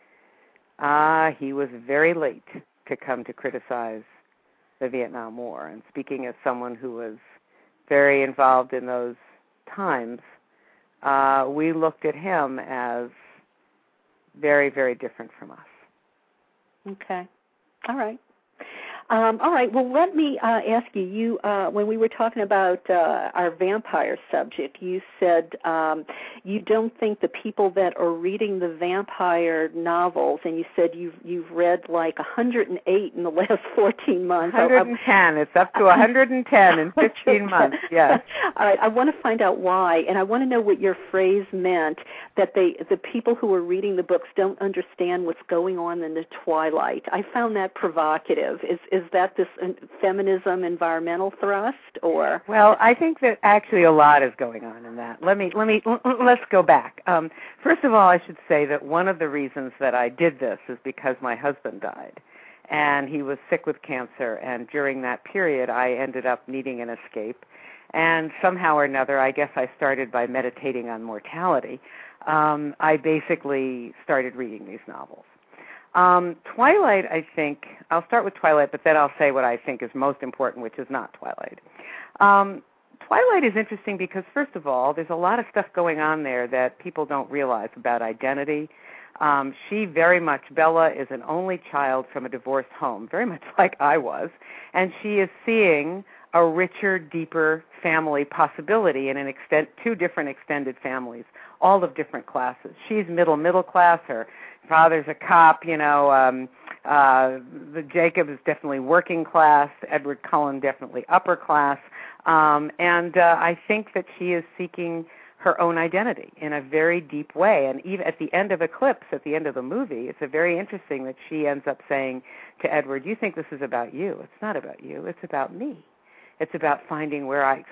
Speaker 4: he was very late to come to criticize the Vietnam War. And speaking as someone who was very involved in those times, we looked at him as very, very different from us.
Speaker 3: Okay. All right. All right. Well, let me ask you. When we were talking about our vampire subject, you said you don't think the people that are reading the vampire novels, and you said you've read like 108 in the last 14 months.
Speaker 4: 110. It's up to 110 in 15 months. Yes.
Speaker 3: All right. I want to find out why, and I want to know what your phrase meant. That the people who are reading the books don't understand what's going on in the twilight. I found that provocative. Is that this feminism environmental thrust, or?
Speaker 4: Well, I think that actually a lot is going on in that. Let's go back. First of all, I should say that one of the reasons that I did this is because my husband died, and he was sick with cancer, and during that period, I ended up needing an escape, and somehow or another, I guess I started by meditating on mortality. I basically started reading these novels. Twilight, I think, I'll start with Twilight, but then I'll say what I think is most important, which is not Twilight. Twilight is interesting because, first of all, there's a lot of stuff going on there that people don't realize about identity. Bella is an only child from a divorced home, very much like I was, and she is seeing a richer, deeper family possibility in two different extended families, all of different classes. She's middle class. Her father's a cop. Jacob is definitely working class. Edward Cullen definitely upper class. And I think that she is seeking her own identity in a very deep way. And even at the end of Eclipse, at the end of the movie, it's very interesting that she ends up saying to Edward, "You think this is about you. It's not about you. It's about me. It's about finding where I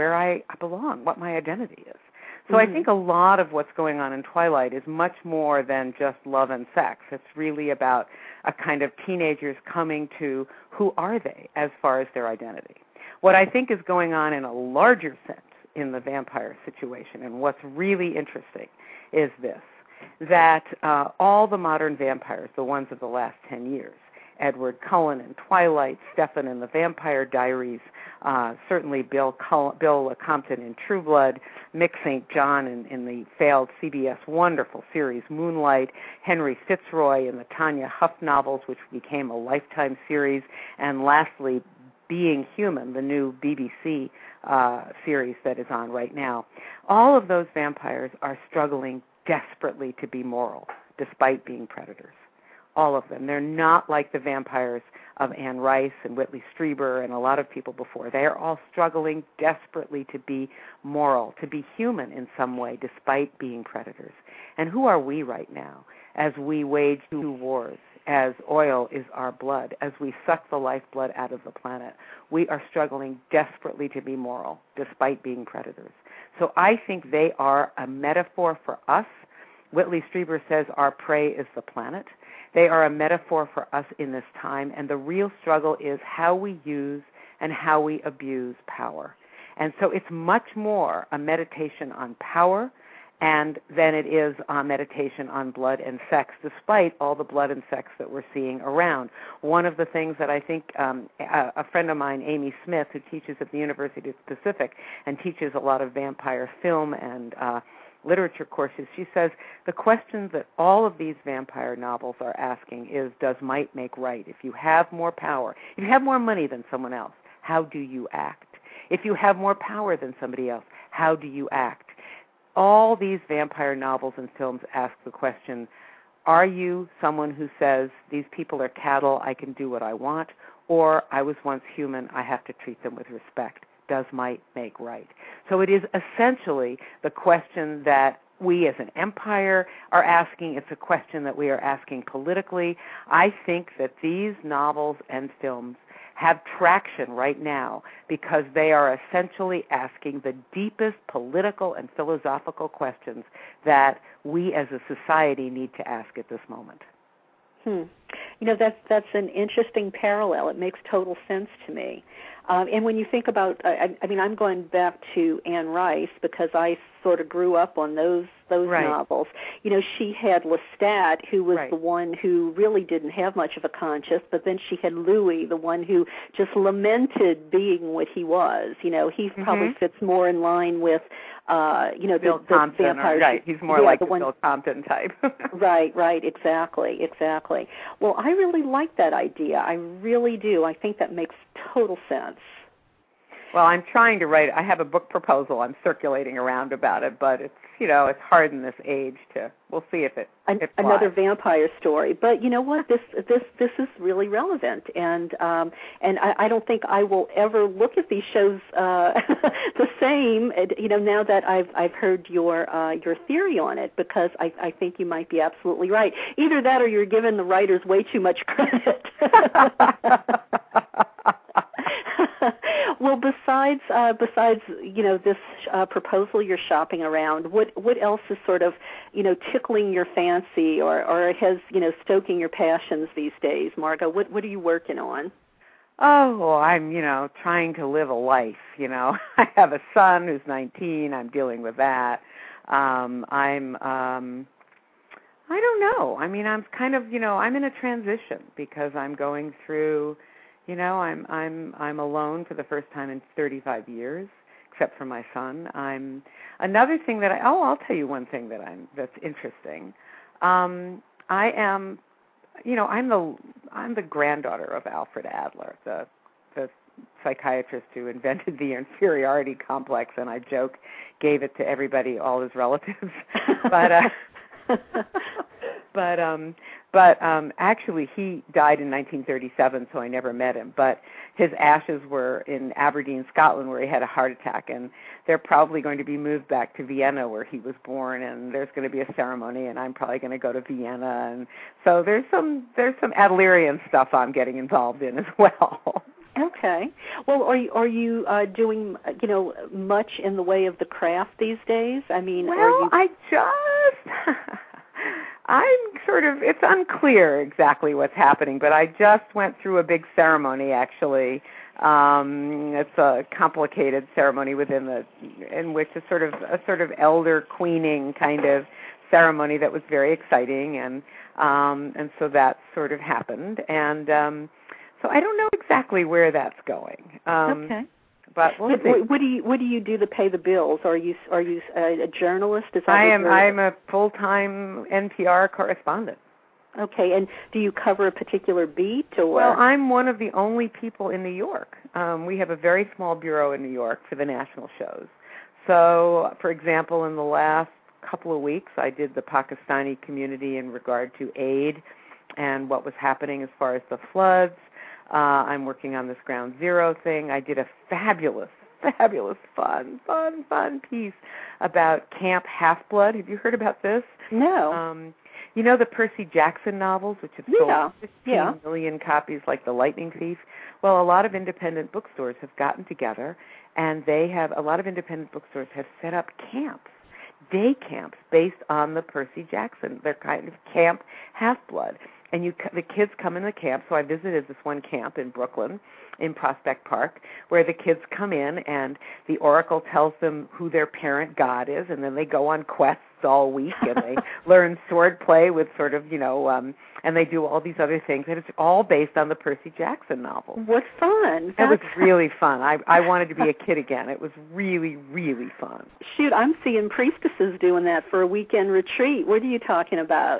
Speaker 4: belong, what my identity is." So I think a lot of what's going on in Twilight is much more than just love and sex. It's really about a kind of teenagers coming to who are they as far as their identity. What I think is going on in a larger sense in the vampire situation, and what's really interesting, is this, that all the modern vampires, the ones of the last 10 years, Edward Cullen in Twilight, Stefan in The Vampire Diaries, certainly Bill Compton in True Blood, Mick St. John in the failed CBS wonderful series Moonlight, Henry Fitzroy in the Tanya Huff novels, which became a Lifetime series, and lastly, Being Human, the new BBC series that is on right now. All of those vampires are struggling desperately to be moral, despite being predators. All of them. They're not like the vampires of Anne Rice and Whitley Strieber and a lot of people before. They are all struggling desperately to be moral, to be human in some way, despite being predators. And who are we right now as we wage two wars, as oil is our blood, as we suck the lifeblood out of the planet? We are struggling desperately to be moral, despite being predators. So I think they are a metaphor for us. Whitley Strieber says our prey is the planet. They are a metaphor for us in this time, and the real struggle is how we use and how we abuse power. And so it's much more a meditation on power than it is a meditation on blood and sex, despite all the blood and sex that we're seeing around. One of the things that I think a friend of mine, Amy Smith, who teaches at the University of the Pacific and teaches a lot of vampire film and literature courses, she says the questions that all of these vampire novels are asking is, does might make right? If you have more power, if you have more money than someone else, how do you act? If you have more power than somebody else, how do you act? All these vampire novels and films ask the question, are you someone who says, these people are cattle, I can do what I want, or I was once human, I have to treat them with respect? Does might make right? So it is essentially the question that we as an empire are asking. It's a question that we are asking politically. I think that these novels and films have traction right now because they are essentially asking the deepest political and philosophical questions that we as a society need to ask at this moment.
Speaker 3: You know, that's an interesting parallel. It makes total sense to me. And when you think about, I mean, I'm going back to Anne Rice because I sort of grew up on those
Speaker 4: right.
Speaker 3: novels. You know, she had Lestat, who was
Speaker 4: right.
Speaker 3: the one who really didn't have much of a conscience, but then she had Louis, the one who just lamented being what he was. You know, he probably fits more in line with, you know,
Speaker 4: Bill
Speaker 3: the
Speaker 4: Compton,
Speaker 3: vampire.
Speaker 4: right? He's more like the Bill Compton type.
Speaker 3: Right, exactly. Well, I really like that idea. I really do. I think that makes total sense.
Speaker 4: Well, I'm trying to write. I have a book proposal I'm circulating around about it, but it's, you know, it's hard in this age to. We'll see if it.
Speaker 3: Another vampire story, but you know what? This is really relevant, and I don't think I will ever look at these shows the same. You know, now that I've heard your theory on it, because I think you might be absolutely right. Either that, or you're giving the writers way too much credit. Well, besides you know, this proposal you're shopping around, what else is sort of, you know, tickling your fancy or has, you know, stoking your passions these days, Margot? What are you working on?
Speaker 4: Oh, well, I'm, you know, trying to live a life, you know. I have a son who's 19. I'm dealing with that. I don't know. I mean, I'm kind of, you know, I'm in a transition because I'm going through, you know, I'm alone for the first time in 35 years, except for my son. Another thing that I'll tell you one thing that's interesting. I am, you know, I'm the granddaughter of Alfred Adler, the psychiatrist who invented the inferiority complex, and I joke, gave it to everybody, all his relatives. But actually he died in 1937, so I never met him. But his ashes were in Aberdeen, Scotland, where he had a heart attack, and they're probably going to be moved back to Vienna, where he was born, and there's going to be a ceremony, and I'm probably going to go to Vienna, and so there's some Adlerian stuff I'm getting involved in as well.
Speaker 3: Okay. Well, are you doing, you know, much in the way of the craft these days? I mean,
Speaker 4: well, I'm sort of, it's unclear exactly what's happening, but I just went through a big ceremony, actually. It's a complicated ceremony in which a sort of elder queening kind of ceremony that was very exciting, and so that sort of happened, and so I don't know exactly where that's going.
Speaker 3: Okay.
Speaker 4: But we'll see.
Speaker 3: What do you do to pay the bills? Are you a journalist?
Speaker 4: I'm a full-time NPR correspondent.
Speaker 3: Okay, and do you cover a particular beat, or?
Speaker 4: Well, I'm one of the only people in New York. We have a very small bureau in New York for the national shows. So, for example, in the last couple of weeks, I did the Pakistani community in regard to aid and what was happening as far as the floods. I'm working on this Ground Zero thing. I did a fabulous, fun piece about Camp Half-Blood. Have you heard about this?
Speaker 3: No.
Speaker 4: You know the Percy Jackson novels, which have sold 15 million copies, like The Lightning Thief? Well, a lot of independent bookstores have gotten together, and a lot of independent bookstores have set up camps, day camps, based on the Percy Jackson. They're kind of Camp Half-Blood. And the kids come in the camp. So I visited this one camp in Brooklyn, in Prospect Park, where the kids come in and the oracle tells them who their parent god is, and then they go on quests all week, and they learn sword play with sort of, you know, and they do all these other things, and it's all based on the Percy Jackson novel.
Speaker 3: What fun.
Speaker 4: It was really fun. I wanted to be a kid again. It was really, really fun.
Speaker 3: Shoot, I'm seeing priestesses doing that for a weekend retreat. What are you talking about?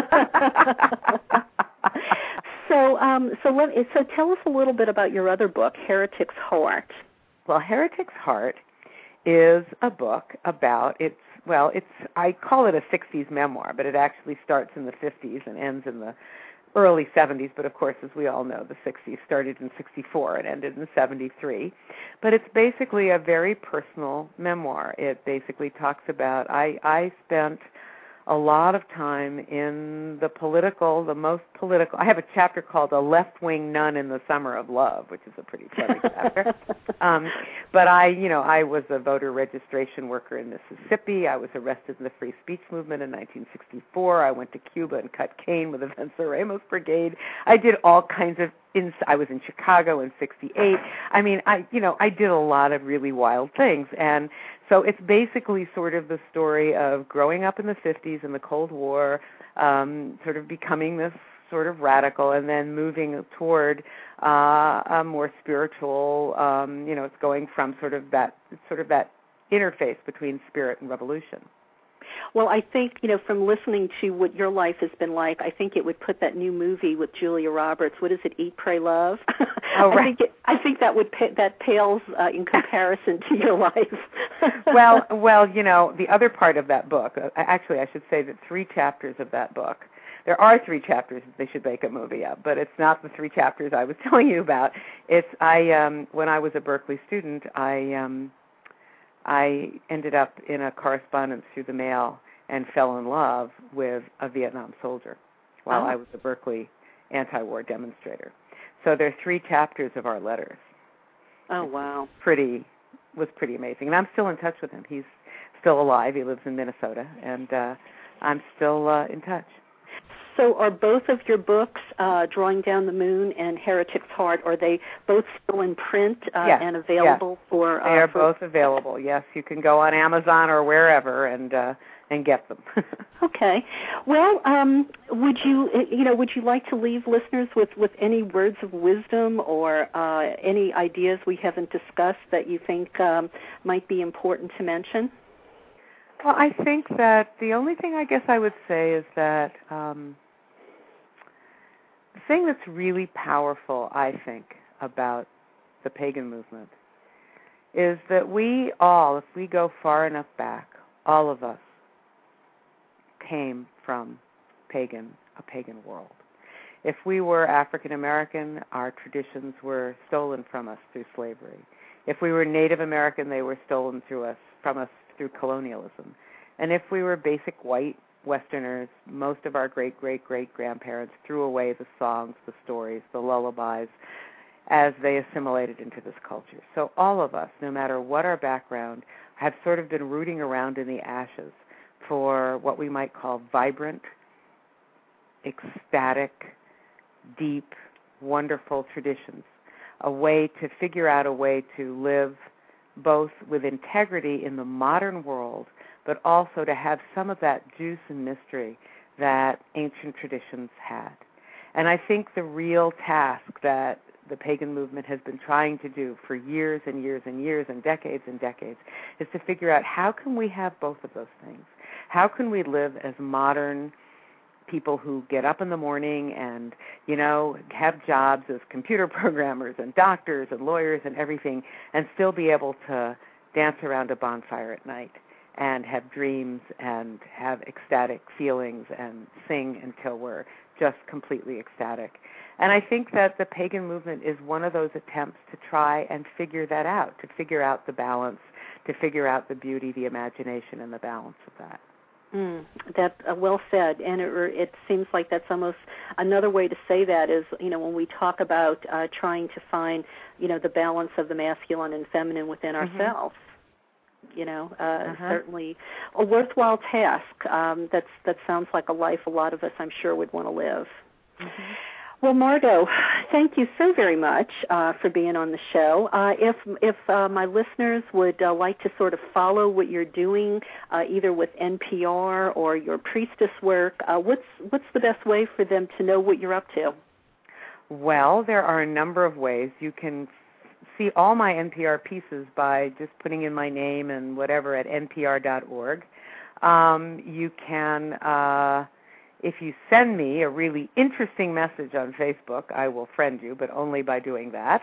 Speaker 3: So tell us a little bit about your other book, Heretic's Heart.
Speaker 4: Well, Heretic's Heart is a book about, I call it a 60s memoir, but it actually starts in the 50s and ends in the early 70s. But of course, as we all know, the 60s started in 64 and ended in 73. But it's basically a very personal memoir. It basically talks about, I spent a lot of time in the most political. I have a chapter called A Left-Wing Nun in the Summer of Love, which is a pretty funny chapter. But I was a voter registration worker in Mississippi. I was arrested in the free speech movement in 1964. I went to Cuba and cut cane with the Venceremos Brigade. I did all kinds of I was in Chicago in '68. I mean, I did a lot of really wild things, and so it's basically sort of the story of growing up in the '50s in the Cold War, sort of becoming this sort of radical, and then moving toward a more spiritual. It's going from sort of that interface between spirit and revolution.
Speaker 3: Well, I think, from listening to what your life has been like, I think it would put that new movie with Julia Roberts, what is it, Eat, Pray, Love?
Speaker 4: Oh, right.
Speaker 3: I think that pales in comparison to your life.
Speaker 4: Well, the other part of that book, actually I should say that 3 chapters of that book, there are 3 chapters that they should make a movie of, but it's not the 3 chapters I was telling you about. It's when I was a Berkeley student, I ended up in a correspondence through the mail and fell in love with a Vietnam soldier while I was a Berkeley anti-war demonstrator. So there are 3 chapters of our letters.
Speaker 3: Oh, wow.
Speaker 4: Was pretty amazing. And I'm still in touch with him. He's still alive. He lives in Minnesota, and I'm still in touch.
Speaker 3: So are both of your books, Drawing Down the Moon and Heretic's Heart, are they both still in print
Speaker 4: yes,
Speaker 3: and available for...
Speaker 4: They are both available, yes. You can go on Amazon or wherever and get them.
Speaker 3: Okay. Well, would you like to leave listeners with any words of wisdom or any ideas we haven't discussed that you think might be important to mention?
Speaker 4: Well, I think that the only thing I guess I would say is that the thing that's really powerful, I think, about the pagan movement is that we all, if we go far enough back, all of us came from a pagan world. If we were African American, our traditions were stolen from us through slavery. If we were Native American, they were stolen from us through colonialism. And if we were basic white Westerners, most of our great-great-great-grandparents threw away the songs, the stories, the lullabies as they assimilated into this culture. So all of us, no matter what our background, have sort of been rooting around in the ashes for what we might call vibrant, ecstatic, deep, wonderful traditions, a way to figure out a way to live both with integrity in the modern world, but also to have some of that juice and mystery that ancient traditions had. And I think the real task that the pagan movement has been trying to do for years and years and years and decades is to figure out how can we have both of those things? How can we live as modern people who get up in the morning and, have jobs as computer programmers and doctors and lawyers and everything, and still be able to dance around a bonfire at night and have dreams and have ecstatic feelings and sing until we're just completely ecstatic. And I think that the pagan movement is one of those attempts to try and figure that out, to figure out the balance, to figure out the beauty, the imagination, and the balance of that.
Speaker 3: That well said, and it seems like that's almost another way to say that is, when we talk about trying to find, the balance of the masculine and feminine within ourselves. Certainly a worthwhile task. That sounds like a life a lot of us, I'm sure, would want to live. Mm-hmm. Well, Margot, thank you so very much for being on the show. If my listeners would like to sort of follow what you're doing, either with NPR or your priestess work, what's the best way for them to know what you're up to?
Speaker 4: Well, there are a number of ways. You can see all my NPR pieces by just putting in my name and whatever at npr.org. You can... If you send me a really interesting message on Facebook, I will friend you, but only by doing that.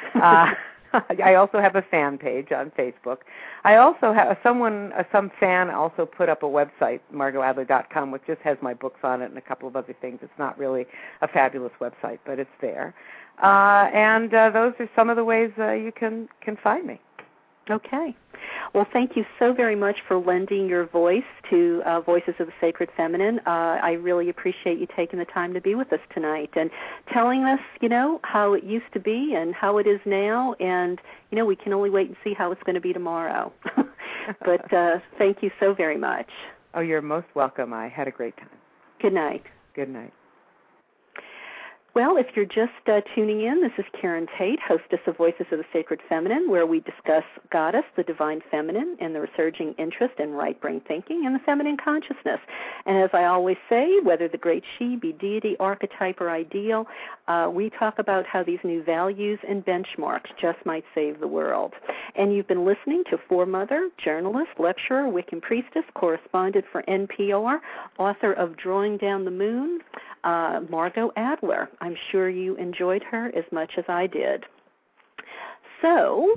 Speaker 4: I also have a fan page on Facebook. I also have some fan also put up a website, margotadler.com, which just has my books on it and a couple of other things. It's not really a fabulous website, but it's there. And those are some of the ways you can find me.
Speaker 3: Okay. Well, thank you so very much for lending your voice to Voices of the Sacred Feminine. I really appreciate you taking the time to be with us tonight and telling us, how it used to be and how it is now. And, we can only wait and see how it's going to be tomorrow. But thank you so very much.
Speaker 4: Oh, you're most welcome. I had a great time.
Speaker 3: Good night.
Speaker 4: Good night.
Speaker 3: Well, if you're just tuning in, this is Karen Tate, hostess of Voices of the Sacred Feminine, where we discuss Goddess, the Divine Feminine, and the resurging interest in right brain thinking and the feminine consciousness. And as I always say, whether the great she be deity, archetype, or ideal, we talk about how these new values and benchmarks just might save the world. And you've been listening to foremother, journalist, lecturer, Wiccan priestess, correspondent for NPR, author of Drawing Down the Moon, Margot Adler. I'm sure you enjoyed her as much as I did. So,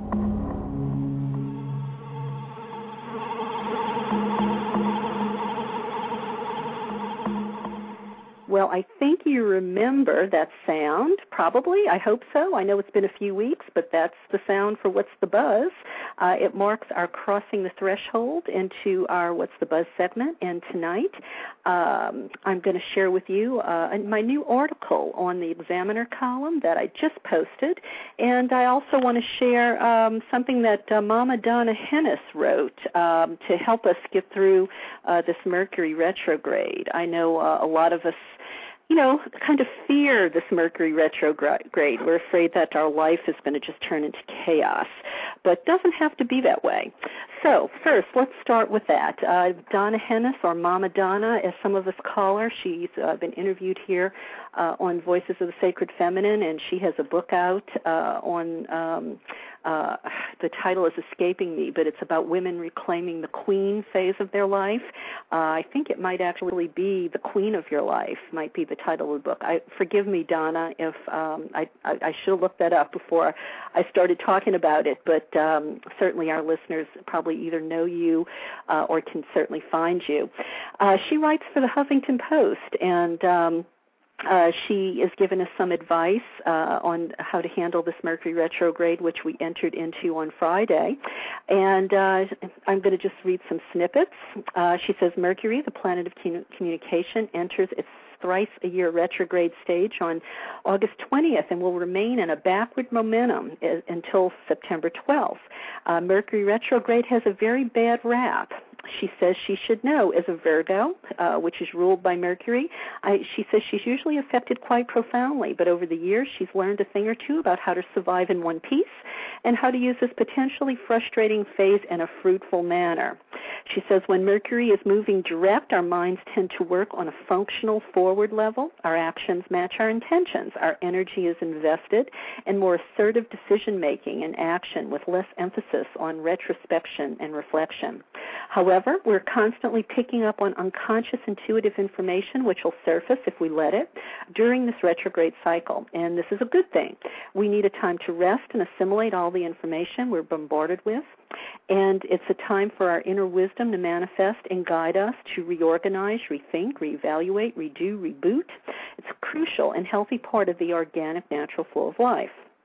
Speaker 3: well, I think you remember that sound, probably. I hope so. I know it's been a few weeks, but that's the sound for What's the Buzz. It marks our crossing the threshold into our What's the Buzz segment, and tonight I'm going to share with you my new article on the Examiner column that I just posted, and I also want to share something that Mama Donna Hennis wrote to help us get through this Mercury retrograde. I know a lot of us kind of fear this Mercury retrograde. We're afraid that our life is going to just turn into chaos, but it doesn't have to be that way. So first, let's start with that. Donna Hennis, or Mama Donna, as some of us call her, she's been interviewed here on Voices of the Sacred Feminine, and she has a book out on the title is escaping me, but it's about women reclaiming the queen phase of their life. I think it might actually be The Queen of Your Life, might be the title of the book. Forgive me, Donna, if I should have looked that up before I started talking about it, but certainly our listeners probably either know you or can certainly find you. She writes for the Huffington Post, and she has given us some advice on how to handle this Mercury retrograde, which we entered into on Friday. And I'm going to just read some snippets. She says, Mercury, the planet of communication, enters its thrice-a-year retrograde stage on August 20th and will remain in a backward momentum until September 12th. Mercury retrograde has a very bad rap. She says she should know, as a Virgo, which is ruled by Mercury, she says she's usually affected quite profoundly, but over the years she's learned a thing or two about how to survive in one piece and how to use this potentially frustrating phase in a fruitful manner. She says when Mercury is moving direct, our minds tend to work on a functional forward level. Our actions match our intentions. Our energy is invested in more assertive decision-making and action with less emphasis on retrospection and reflection. However, we're constantly picking up on unconscious intuitive information which will surface, if we let it, during this retrograde cycle, and this is a good thing. We need a time to rest and assimilate all the information we're bombarded with, and it's a time for our inner wisdom to manifest and guide us to reorganize, rethink, reevaluate, redo, reboot. It's a crucial and healthy part of the organic, natural flow of life.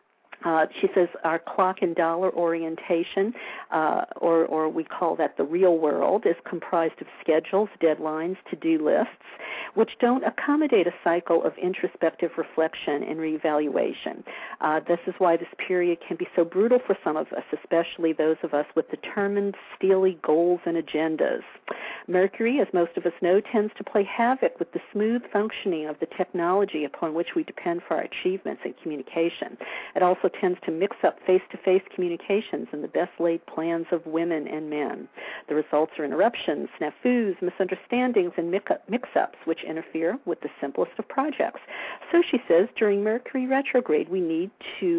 Speaker 3: She says our clock and dollar orientation, or we call that the real world, is comprised of schedules, deadlines, to-do lists, which don't accommodate a cycle of introspective reflection and reevaluation. This is why this period can be so brutal for some of us, especially those of us with determined, steely goals and agendas. Mercury, as most of us know, tends to play havoc with the smooth functioning of the technology upon which we depend for our achievements and communication. It also tends to mix up face-to-face communications and the best-laid plans of women and men. The results are interruptions, snafus, misunderstandings, and mix-ups, which interfere with the simplest of projects. So she says, during Mercury retrograde, we need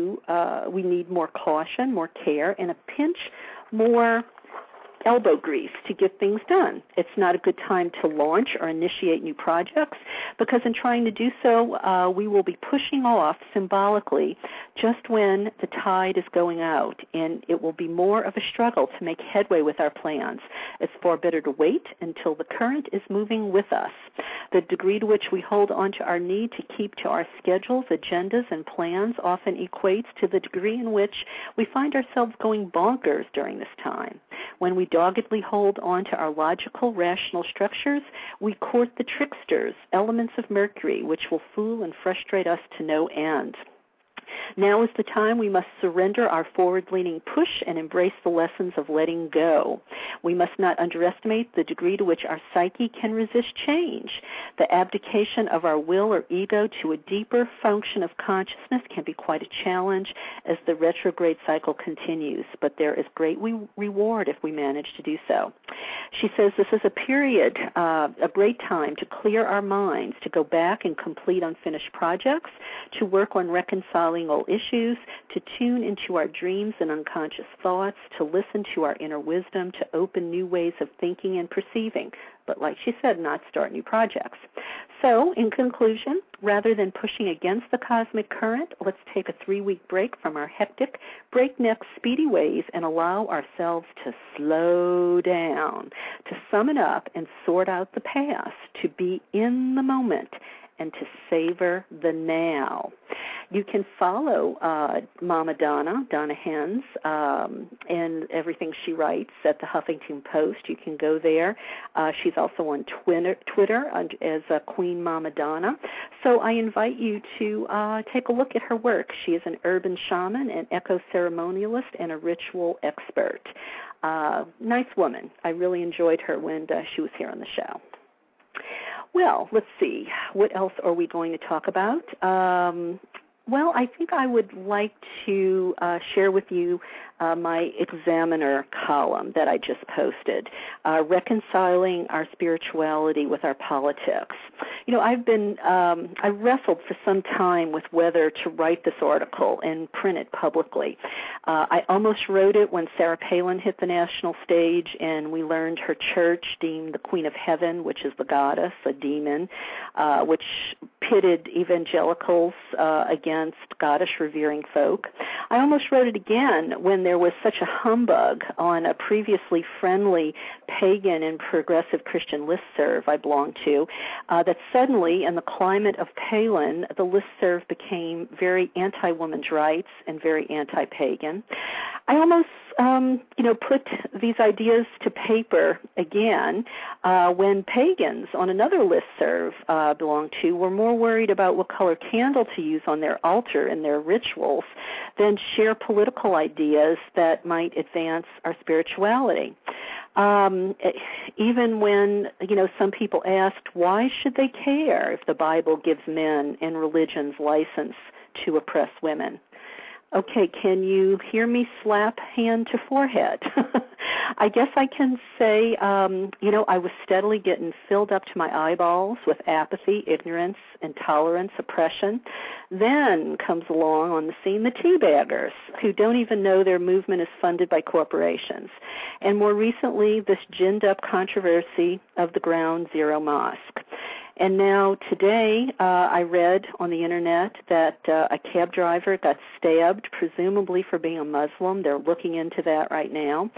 Speaker 3: more caution, more care, and a pinch more elbow grease to get things done. It's not a good time to launch or initiate new projects because in trying to do so, we will be pushing off symbolically just when the tide is going out, and it will be more of a struggle to make headway with our plans. It's far better to wait until the current is moving with us. The degree to which we hold on to our need to keep to our schedules, agendas, and plans often equates to the degree in which we find ourselves going bonkers during this time. When we doggedly hold on to our logical, rational structures, we court the tricksters, elements of Mercury, which will fool and frustrate us to no end. Now is the time we must surrender our forward-leaning push and embrace the lessons of letting go. We must not underestimate the degree to which our psyche can resist change. The abdication of our will or ego to a deeper function of consciousness can be quite a challenge as the retrograde cycle continues, but there is great reward if we manage to do so. She says this is a period, a great time to clear our minds, to go back and complete unfinished projects, to work on reconciling old issues, to tune into our dreams and unconscious thoughts, to listen to our inner wisdom, to open new ways of thinking and perceiving, but like she said, not start new projects. So, in conclusion, rather than pushing against the cosmic current, let's take a 3-week break from our hectic, breakneck, speedy ways and allow ourselves to slow down, to sum it up and sort out the past, to be in the moment, and to savor the now. You can follow Mama Donna Hens, and everything she writes at the Huffington Post. You can go there. She's also on Twitter as Queen Mama Donna. So I invite you to take a look at her work. She is an urban shaman, an eco-ceremonialist, and a ritual expert. Nice woman. I really enjoyed her when she was here on the show. Well, let's see. What else are we going to talk about? Well, I think I would like to share with you my Examiner column that I just posted, reconciling our spirituality with our politics. You know, I wrestled for some time with whether to write this article and print it publicly. I almost wrote it when Sarah Palin hit the national stage and we learned her church deemed the Queen of Heaven, which is the goddess, a demon, which pitted evangelicals against goddess-revering folk. I almost wrote it again when there was such a humbug on a previously friendly pagan and progressive Christian listserv I belonged to, that suddenly, in the climate of Palin, the listserv became very anti-women's rights and very anti-pagan. I almost put these ideas to paper again when pagans on another listserv belonged to were more worried about what color candle to use on their altar in their rituals than share political ideas that might advance our spirituality. Even when, some people asked, why should they care if the Bible gives men and religions license to oppress women? Okay, can you hear me slap hand to forehead? I guess I can say, I was steadily getting filled up to my eyeballs with apathy, ignorance, intolerance, oppression. Then comes along on the scene the teabaggers, who don't even know their movement is funded by corporations. And more recently, this ginned-up controversy of the Ground Zero Mosque. And now today I read on the Internet that a cab driver got stabbed, presumably for being a Muslim. They're looking into that right now.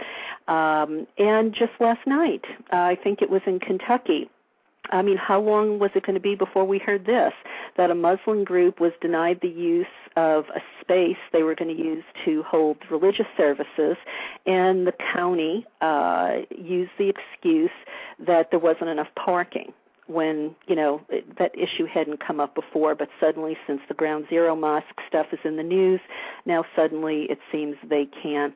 Speaker 3: And just last night, I think it was in Kentucky, I mean, how long was it going to be before we heard this, that a Muslim group was denied the use of a space they were going to use to hold religious services, and the county used the excuse that there wasn't enough parking, when, that issue hadn't come up before, but suddenly, since the Ground Zero Mosque stuff is in the news, now suddenly it seems they can't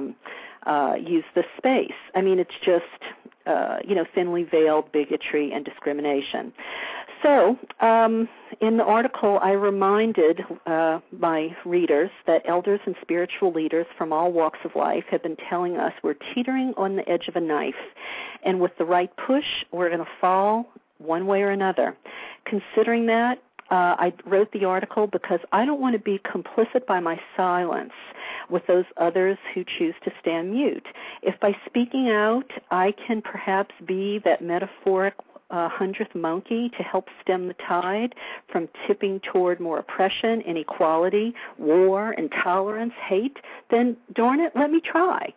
Speaker 3: use the space. I mean, it's just, thinly veiled bigotry and discrimination. So, in the article, I reminded my readers that elders and spiritual leaders from all walks of life have been telling us we're teetering on the edge of a knife, and with the right push, we're going to fall one way or another. Considering that, I wrote the article because I don't want to be complicit by my silence with those others who choose to stand mute. If by speaking out, I can perhaps be that metaphoric 100th monkey to help stem the tide from tipping toward more oppression, inequality, war, intolerance, hate, then darn it, let me try,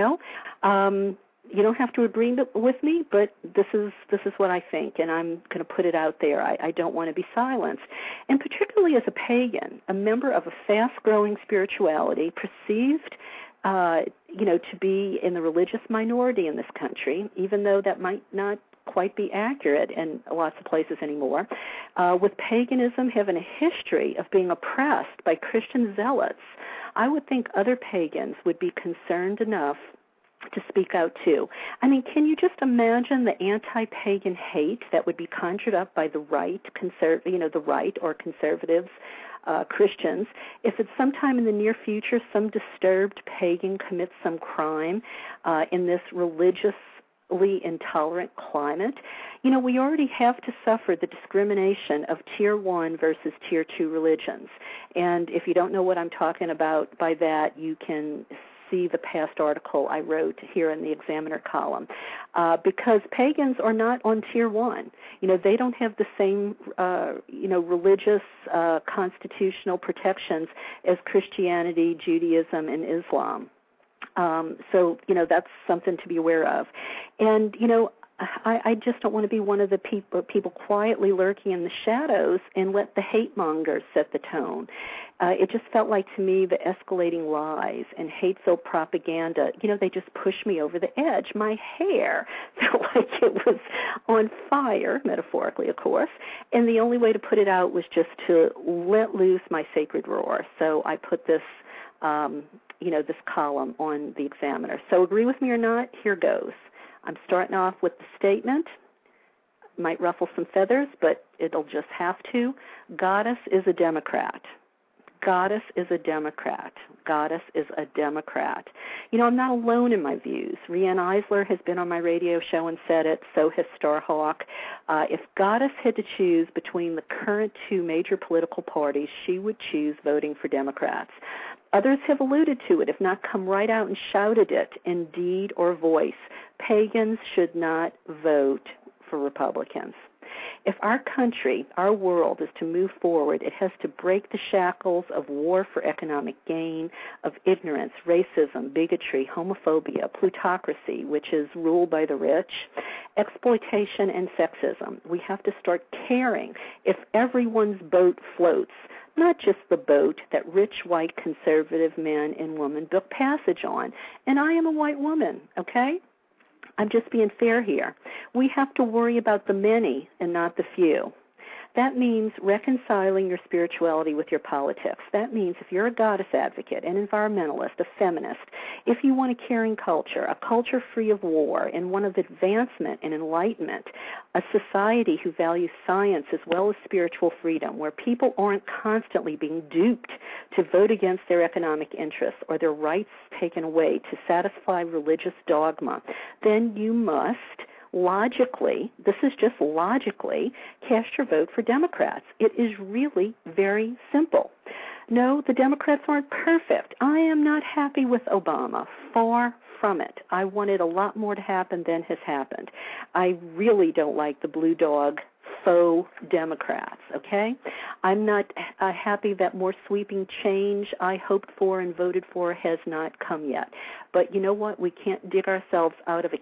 Speaker 3: You don't have to agree with me, but this is what I think, and I'm going to put it out there. I don't want to be silenced. And particularly as a pagan, a member of a fast-growing spirituality, perceived, to be in the religious minority in this country, even though that might not quite be accurate in lots of places anymore, with paganism having a history of being oppressed by Christian zealots, I would think other pagans would be concerned enough to speak out too. I mean, can you just imagine the anti-pagan hate that would be conjured up by the right, the right or conservatives, Christians, if it's sometime in the near future some disturbed pagan commits some crime in this religiously intolerant climate? You know, we already have to suffer the discrimination of Tier 1 versus Tier 2 religions. And if you don't know what I'm talking about by that, you can see the past article I wrote here in the Examiner column, because pagans are not on Tier 1. You know, they don't have the same, religious constitutional protections as Christianity, Judaism, and Islam. So, you know, that's something to be aware of. And, you know, I just don't want to be one of the people quietly lurking in the shadows and let the hate mongers set the tone. It just felt like to me the escalating lies and hate-filled propaganda, you know, they just pushed me over the edge. My hair felt like it was on fire, metaphorically, of course, and the only way to put it out was just to let loose my sacred roar. So I put this, this column on the Examiner. So agree with me or not, here goes. I'm starting off with the statement. Might ruffle some feathers, but it'll just have to. Goddess is a Democrat. Goddess is a Democrat. Goddess is a Democrat. You know, I'm not alone in my views. Rianne Eisler has been on my radio show and said it, so has Starhawk. If Goddess had to choose between the current two major political parties, she would choose voting for Democrats. Others have alluded to it, if not come right out and shouted it in deed or voice. Pagans should not vote for Republicans. If our country, our world, is to move forward, it has to break the shackles of war for economic gain, of ignorance, racism, bigotry, homophobia, plutocracy, which is ruled by the rich, exploitation, and sexism. We have to start caring if everyone's boat floats, not just the boat that rich, white, conservative men and women book passage on. And I am a white woman, okay? I'm just being fair here. We have to worry about the many and not the few. That means reconciling your spirituality with your politics. That means if you're a goddess advocate, an environmentalist, a feminist, if you want a caring culture, a culture free of war, and one of advancement and enlightenment, a society who values science as well as spiritual freedom, where people aren't constantly being duped to vote against their economic interests or their rights taken away to satisfy religious dogma, then you must logically, this is just logically, cast your vote for Democrats. It is really very simple. No, the Democrats aren't perfect. I am not happy with Obama. Far from it. I wanted a lot more to happen than has happened. I really don't like the blue dog faux Democrats, okay? I'm not happy that more sweeping change I hoped for and voted for has not come yet. But you know what? We can't dig ourselves out of a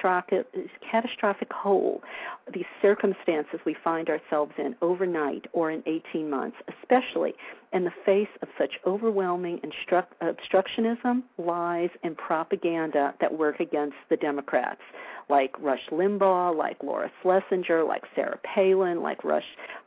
Speaker 3: catastrophic hole, these circumstances we find ourselves in overnight or in 18 months, especially in the face of such overwhelming obstructionism, lies, and propaganda that work against the Democrats, like Rush Limbaugh, like Laura Schlesinger, like Sarah Palin, like Rush,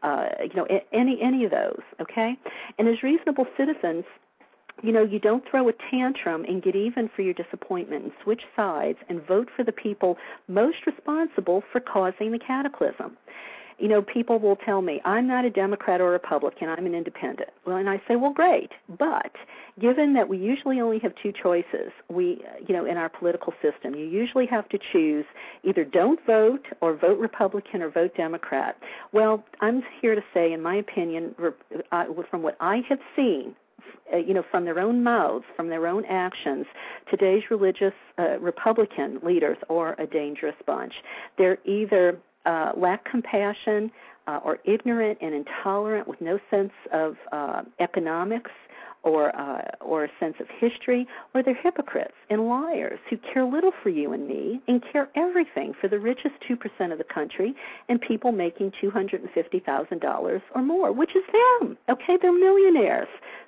Speaker 3: any of those, okay? And as reasonable citizens, you know, you don't throw a tantrum and get even for your disappointment and switch sides and vote for the people most responsible for causing the cataclysm. You know, people will tell me, I'm not a Democrat or Republican, I'm an independent. Well, and I say, well, great. But given that we usually only have two choices, in our political system, you usually have to choose either don't vote or vote Republican or vote Democrat. Well, I'm here to say, in my opinion, from what I have seen, from their own mouths, from their own actions, today's religious Republican leaders are a dangerous bunch. They're either lack compassion or ignorant and intolerant with no sense of economics or a sense of history, or they're hypocrites and liars who care little for you and me and care everything for the richest 2% of the country and people making $250,000 or more, which is them. Okay, they're millionaires.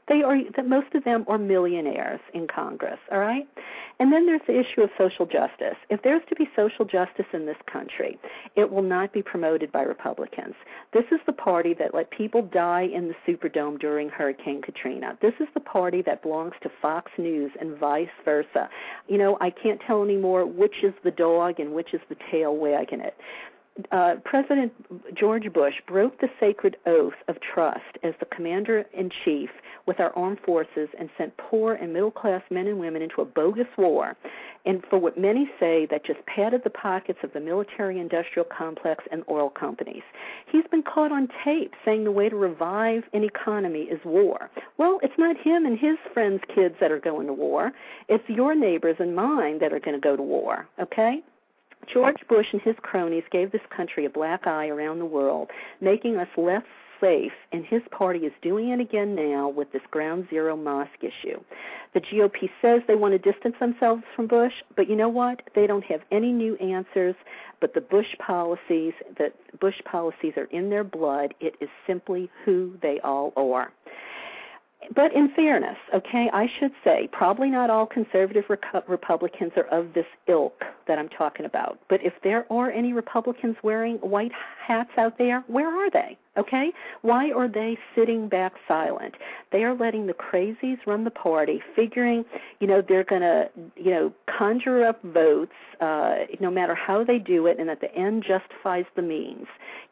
Speaker 3: That most of them are millionaires in Congress, all right? And then there's the issue of social justice. If there's to be social justice in this country, it will not be promoted by Republicans. This is the party that let people die in the Superdome during Hurricane Katrina. This is the party that belongs to Fox News and vice versa. You know, I can't tell anymore which is the dog and which is the tail wagging it. President George Bush broke the sacred oath of trust as the commander-in-chief with our armed forces and sent poor and middle-class men and women into a bogus war, and for what many say that just padded the pockets of the military-industrial complex and oil companies. He's been caught on tape saying the way to revive an economy is war. Well, it's not him and his friends' kids that are going to war. It's your neighbors and mine that are going to go to war, okay? George Bush and his cronies gave this country a black eye around the world, making us less safe, and his party is doing it again now with this Ground Zero mosque issue. The GOP says they want to distance themselves from Bush, but you know what? They don't have any new answers, but the Bush policies are in their blood. It is simply who they all are. But in fairness, okay, I should say probably not all conservative Republicans are of this ilk that I'm talking about. But if there are any Republicans wearing white hats out there, where are they? Okay? Why are they sitting back silent? They are letting the crazies run the party, figuring, they're going to, conjure up votes, no matter how they do it, and that the end justifies the means.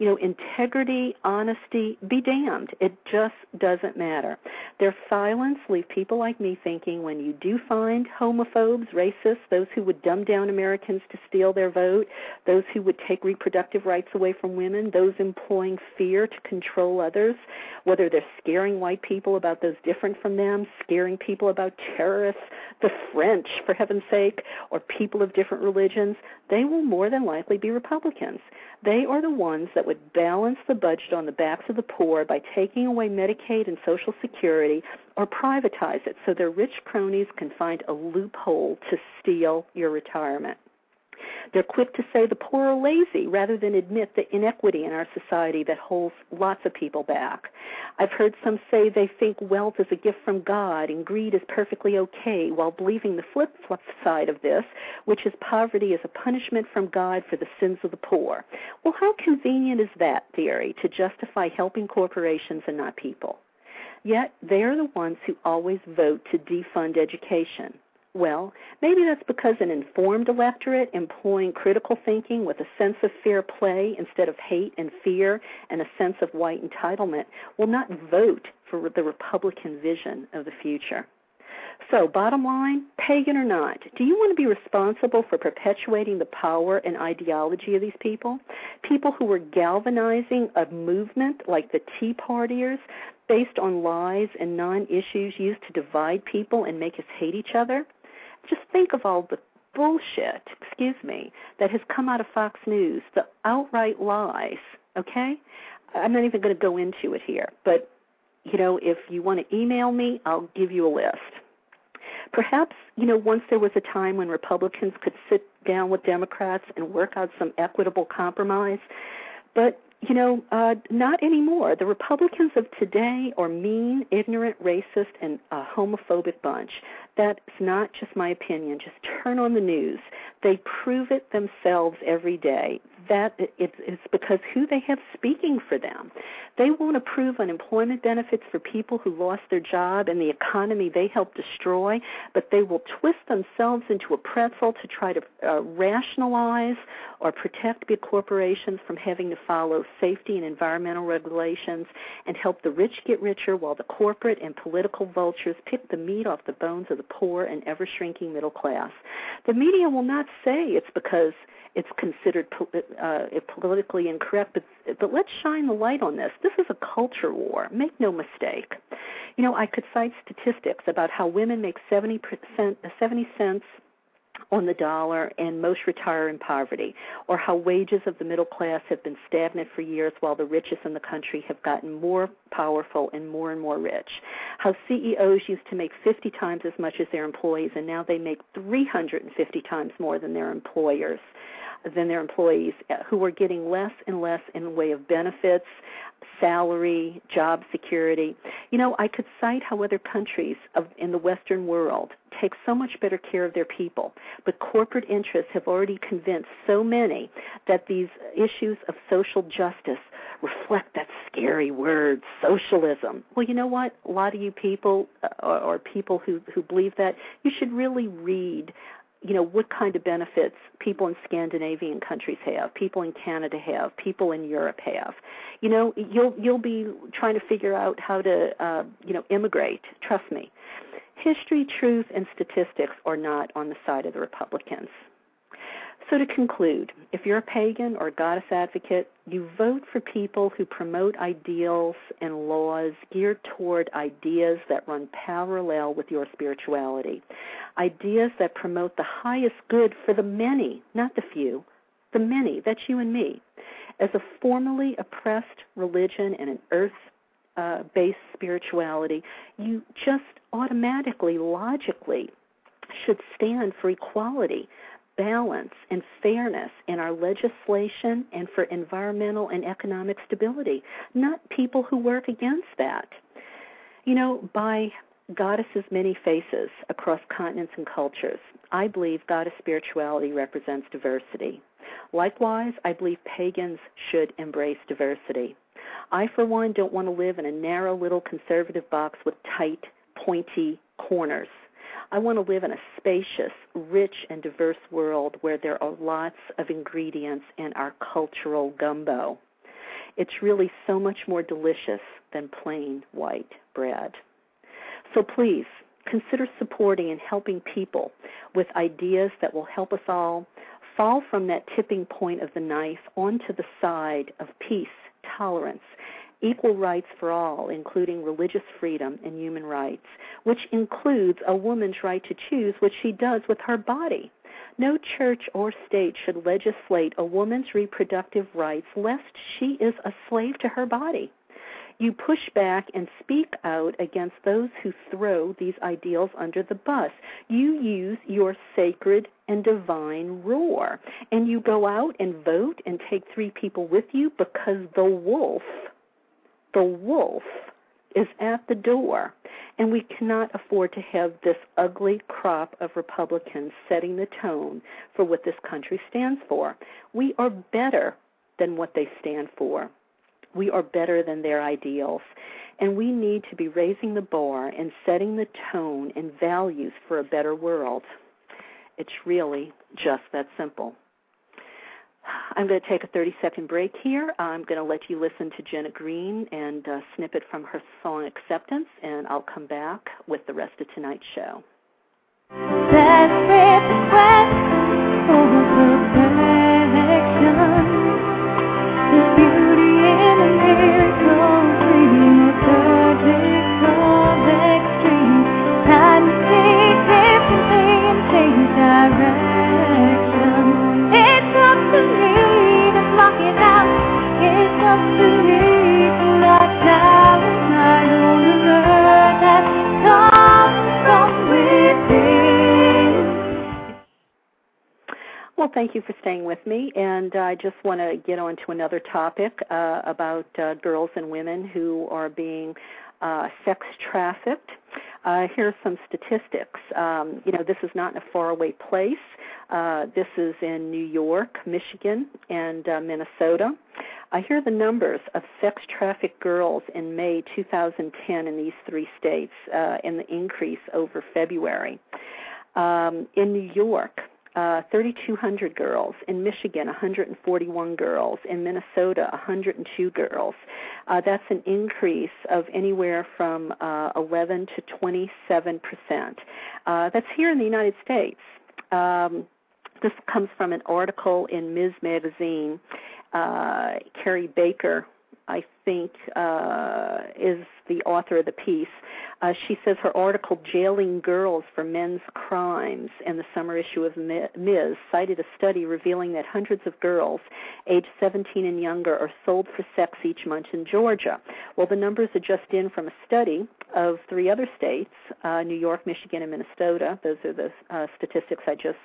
Speaker 3: Integrity, honesty, be damned. It just doesn't matter. Their silence leaves people like me thinking when you do find homophobes, racists, those who would dumb down Americans to steal their vote, those who would take reproductive rights away from women, those employing fear to control others, whether they're scaring white people about those different from them, scaring people about terrorists, the French, for heaven's sake, or people of different religions, they will more than likely be Republicans. They are the ones that would balance the budget on the backs of the poor by taking away Medicaid and Social Security or privatize it so their rich cronies can find a loophole to steal your retirement. They're quick to say the poor are lazy rather than admit the inequity in our society that holds lots of people back. I've heard some say they think wealth is a gift from God and greed is perfectly okay, while believing the flip side of this, which is poverty is a punishment from God for the sins of the poor. Well, how convenient is that theory to justify helping corporations and not people? Yet they're the ones who always vote to defund education. Well, maybe that's because an informed electorate employing critical thinking with a sense of fair play instead of hate and fear and a sense of white entitlement will not vote for the Republican vision of the future. So, bottom line, pagan or not, do you want to be responsible for perpetuating the power and ideology of these people? People who were galvanizing a movement like the Tea Partiers based on lies and non-issues used to divide people and make us hate each other? Just think of all the bullshit, that has come out of Fox News, the outright lies, okay? I'm not even going to go into it here, but, if you want to email me, I'll give you a list. Perhaps, once there was a time when Republicans could sit down with Democrats and work out some equitable compromise, but not anymore. The Republicans of today are mean, ignorant, racist, and a homophobic bunch. That's not just my opinion. Just turn on the news. They prove it themselves every day. That it's because who they have speaking for them. They won't approve unemployment benefits for people who lost their job and the economy they helped destroy, but they will twist themselves into a pretzel to try to rationalize or protect big corporations from having to follow safety and environmental regulations and help the rich get richer while the corporate and political vultures pick the meat off the bones of the poor and ever-shrinking middle class. The media will not say it's because it's considered politically incorrect, but let's shine the light on this. This is a culture war. Make no mistake. I could cite statistics about how women make 70 cents on the dollar, and most retire in poverty, or how wages of the middle class have been stagnant for years while the richest in the country have gotten more powerful and more rich, how CEOs used to make 50 times as much as their employees, and now they make 350 times more than their employees, who are getting less and less in the way of benefits, salary, job security. I could cite how other countries in the Western world take so much better care of their people, but corporate interests have already convinced so many that these issues of social justice reflect that scary word, socialism. Well, you know what? A lot of you people, or people who believe that, you should really read what kind of benefits people in Scandinavian countries have, people in Canada have, people in Europe have. You'll be trying to figure out how to, immigrate. Trust me. History, truth, and statistics are not on the side of the Republicans. So to conclude, if you're a pagan or a goddess advocate, you vote for people who promote ideals and laws geared toward ideas that run parallel with your spirituality, ideas that promote the highest good for the many, not the few, the many, that's you and me. As a formerly oppressed religion and an earth-based spirituality, you just automatically, logically should stand for equality, balance, and fairness in our legislation and for environmental and economic stability, not people who work against that. By goddesses' many faces across continents and cultures, I believe goddess spirituality represents diversity. Likewise, I believe pagans should embrace diversity. I, for one, don't want to live in a narrow little conservative box with tight, pointy corners. I want to live in a spacious, rich, and diverse world where there are lots of ingredients in our cultural gumbo. It's really so much more delicious than plain white bread. So please, consider supporting and helping people with ideas that will help us all fall from that tipping point of the knife onto the side of peace, tolerance, equal rights for all, including religious freedom and human rights, which includes a woman's right to choose what she does with her body. No church or state should legislate a woman's reproductive rights lest she is a slave to her body. You push back and speak out against those who throw these ideals under the bus. You use your sacred and divine roar, and you go out and vote and take 3 people with you because the wolf is at the door, and we cannot afford to have this ugly crop of Republicans setting the tone for what this country stands for. We are better than what they stand for. We are better than their ideals, and we need to be raising the bar and setting the tone and values for a better world. It's really just that simple. I'm going to take a 30-second break here. I'm going to let you listen to Jenna Green and a snippet from her song Acceptance, and I'll come back with the rest of tonight's show.
Speaker 2: Desperate request for perfection. There's beauty in the miracle, dream of perfect love extreme. Time to see differently and change direction. It's up to me to block it out. It's up to me to knock down my own alert that comes from within.
Speaker 3: Well, thank you for staying with me, and I just want to get on to another topic about girls and women who are being sex trafficked. Here are some statistics. This is not in a faraway place. This is in New York, Michigan, and Minnesota. Here are the numbers of sex-trafficked girls in May 2010 in these 3 states, and the increase over February. In New York, 3,200 girls. In Michigan, 141 girls. In Minnesota, 102 girls. That's an increase of anywhere from 11 to 27%. That's here in the United States. This comes from an article in Ms. Magazine. Carrie Baker, I think, is the author of the piece. She says her article, Jailing Girls for Men's Crimes, in the summer issue of Ms. cited a study revealing that hundreds of girls aged 17 and younger are sold for sex each month in Georgia. Well, the numbers are just in from a study of 3 other states, New York, Michigan, and Minnesota. Those are the statistics I just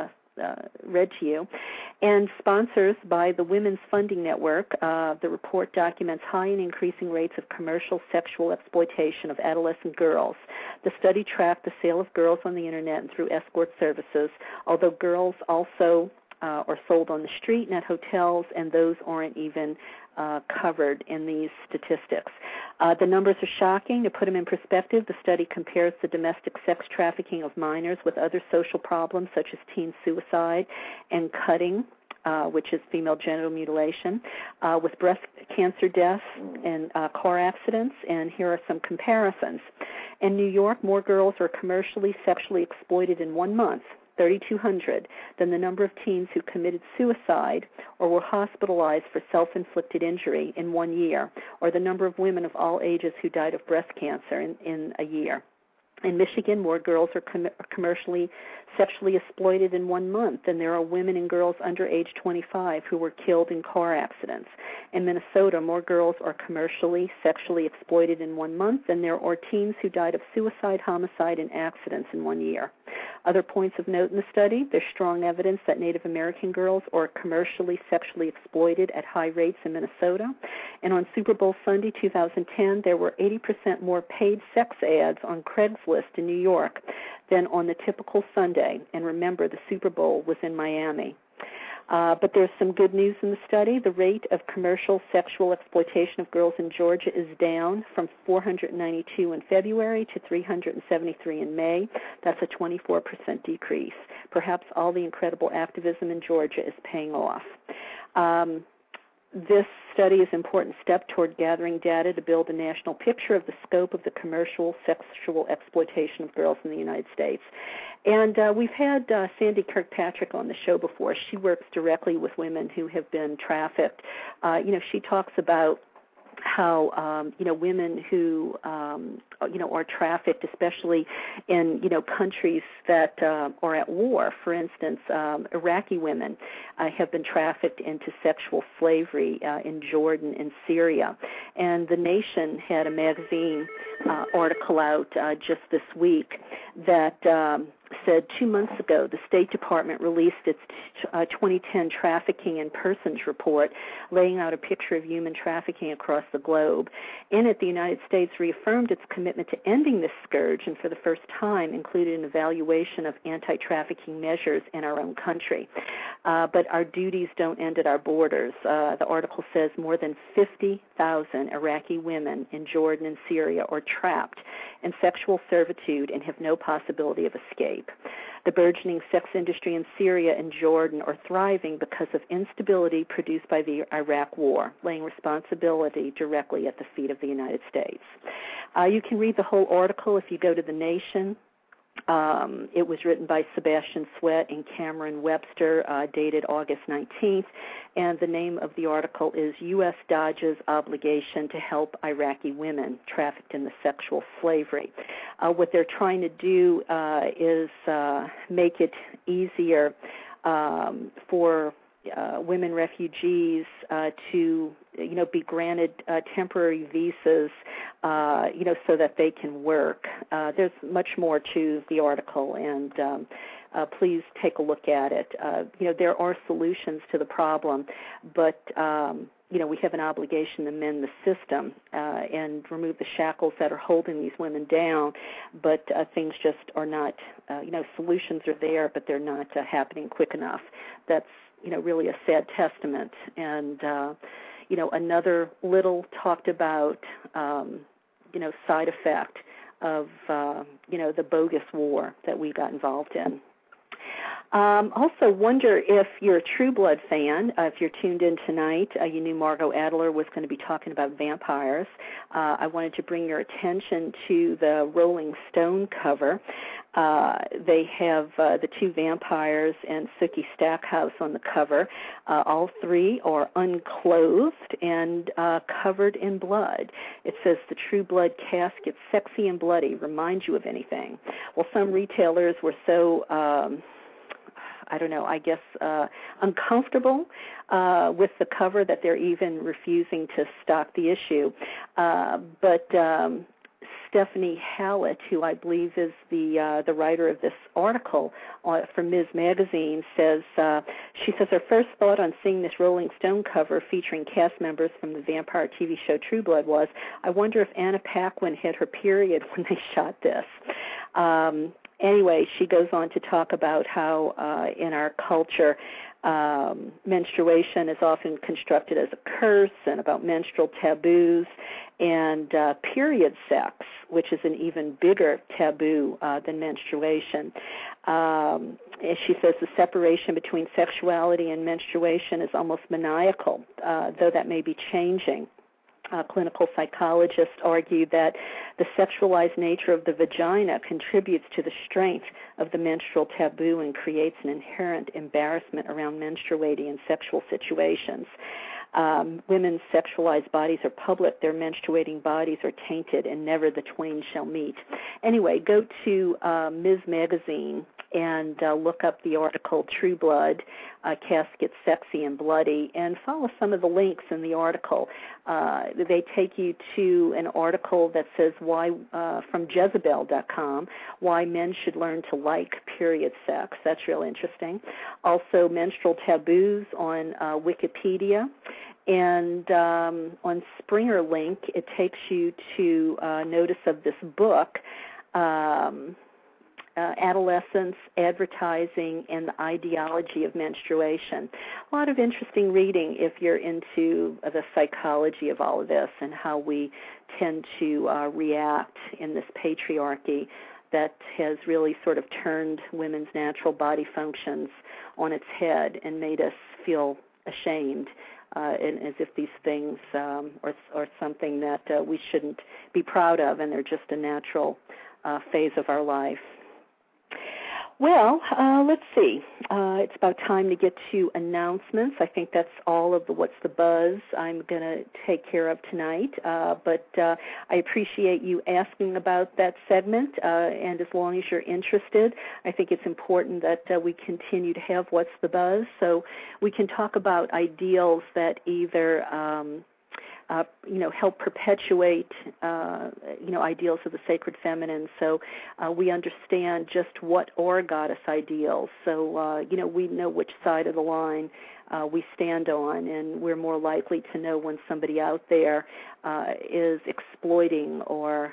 Speaker 3: read to you, and sponsors by the Women's Funding Network. The report documents high and increasing rates of commercial sexual exploitation of adolescent girls. The study tracked the sale of girls on the Internet and through escort services, although girls also are sold on the street and at hotels, and those aren't even covered in these statistics. The numbers are shocking. To put them in perspective, the study compares the domestic sex trafficking of minors with other social problems such as teen suicide and cutting, which is female genital mutilation, with breast cancer deaths and car accidents, and here are some comparisons. In New York, more girls are commercially sexually exploited in 1 month, 3,200, than the number of teens who committed suicide or were hospitalized for self-inflicted injury in 1 year, or the number of women of all ages who died of breast cancer in a year. In Michigan, more girls are commercially sexually exploited in 1 month than there are women and girls under age 25 who were killed in car accidents. In Minnesota, more girls are commercially sexually exploited in 1 month than there are teens who died of suicide, homicide, and accidents in 1 year. Other points of note in the study: there's strong evidence that Native American girls are commercially sexually exploited at high rates in Minnesota. And on Super Bowl Sunday 2010, there were 80% more paid sex ads on Craigslist in New York than on the typical Sunday. And remember, the Super Bowl was in Miami. But there's some good news in the study. The rate of commercial sexual exploitation of girls in Georgia is down from 492 in February to 373 in May. That's a 24% decrease. Perhaps all the incredible activism in Georgia is paying off. This study is an important step toward gathering data to build a national picture of the scope of the commercial sexual exploitation of girls in the United States. And we've had Sandy Kirkpatrick on the show before. She works directly with women who have been trafficked. She talks about how women who are trafficked, especially in countries that are at war. For instance, Iraqi women have been trafficked into sexual slavery in Jordan and Syria. And The Nation had a magazine article out just this week that said 2 months ago the State Department released its 2010 Trafficking in Persons report, laying out a picture of human trafficking across the globe. In it, the United States reaffirmed its commitment to ending this scourge and for the first time included an evaluation of anti-trafficking measures in our own country. But our duties don't end at our borders. The article says more than 50,000 Iraqi women in Jordan and Syria are trapped in sexual servitude and have no possibility of escape. The burgeoning sex industry in Syria and Jordan are thriving because of instability produced by the Iraq War, laying responsibility directly at the feet of the United States. You can read the whole article if you go to The Nation. It was written by Sebastian Sweat and Cameron Webster, dated August 19th, and the name of the article is U.S. Dodges Obligation to Help Iraqi Women Trafficked into Sexual Slavery. What they're trying to do is make it easier for women refugees to be granted temporary visas, so that they can work. There's much more to the article, and please take a look at it. There are solutions to the problem, but we have an obligation to mend the system and remove the shackles that are holding these women down, but things just are not, solutions are there, but they're not happening quick enough. That's really a sad testament. And, another little talked about, side effect of, the bogus war that we got involved in. Also wonder if you're a True Blood fan, if you're tuned in tonight, you knew Margot Adler was going to be talking about vampires. I wanted to bring your attention to the Rolling Stone cover. They have the two vampires and Sookie Stackhouse on the cover. All three are unclothed and covered in blood. It says the True Blood casket, sexy and bloody, reminds you of anything. Well, some retailers were so uncomfortable with the cover that they're even refusing to stock the issue. But Stephanie Hallett, who I believe is the writer of this article from Ms. Magazine, says she says her first thought on seeing this Rolling Stone cover featuring cast members from the vampire TV show True Blood was, I wonder if Anna Paquin had her period when they shot this. Anyway, she goes on to talk about how in our culture menstruation is often constructed as a curse, and about menstrual taboos, and period sex, which is an even bigger taboo than menstruation. She says the separation between sexuality and menstruation is almost maniacal, though that may be changing. Clinical psychologists argue that the sexualized nature of the vagina contributes to the strength of the menstrual taboo and creates an inherent embarrassment around menstruating in sexual situations. Women's sexualized bodies are public, their menstruating bodies are tainted, and never the twain shall meet. Anyway, go to Ms. Magazine and look up the article True Blood, Casket Sexy and Bloody, and follow some of the links in the article. They take you to an article that says why from Jezebel.com, why men should learn to like period sex. That's real interesting. Also, menstrual taboos on Wikipedia. And on Springer Link, it takes you to notice of this book, Adolescence, Advertising, and the Ideology of Menstruation. A lot of interesting reading if you're into the psychology of all of this and how we tend to react in this patriarchy that has really sort of turned women's natural body functions on its head and made us feel ashamed, and as if these things are something that we shouldn't be proud of, and they're just a natural phase of our life. Well, let's see. It's about time to get to announcements. I think that's all of the What's the Buzz I'm going to take care of tonight. But I appreciate you asking about that segment, and as long as you're interested, I think it's important that we continue to have What's the Buzz so we can talk about ideals that either help perpetuate, ideals of the sacred feminine. So we understand just what are goddess ideals. So, we know which side of the line we stand on, and we're more likely to know when somebody out there is exploiting or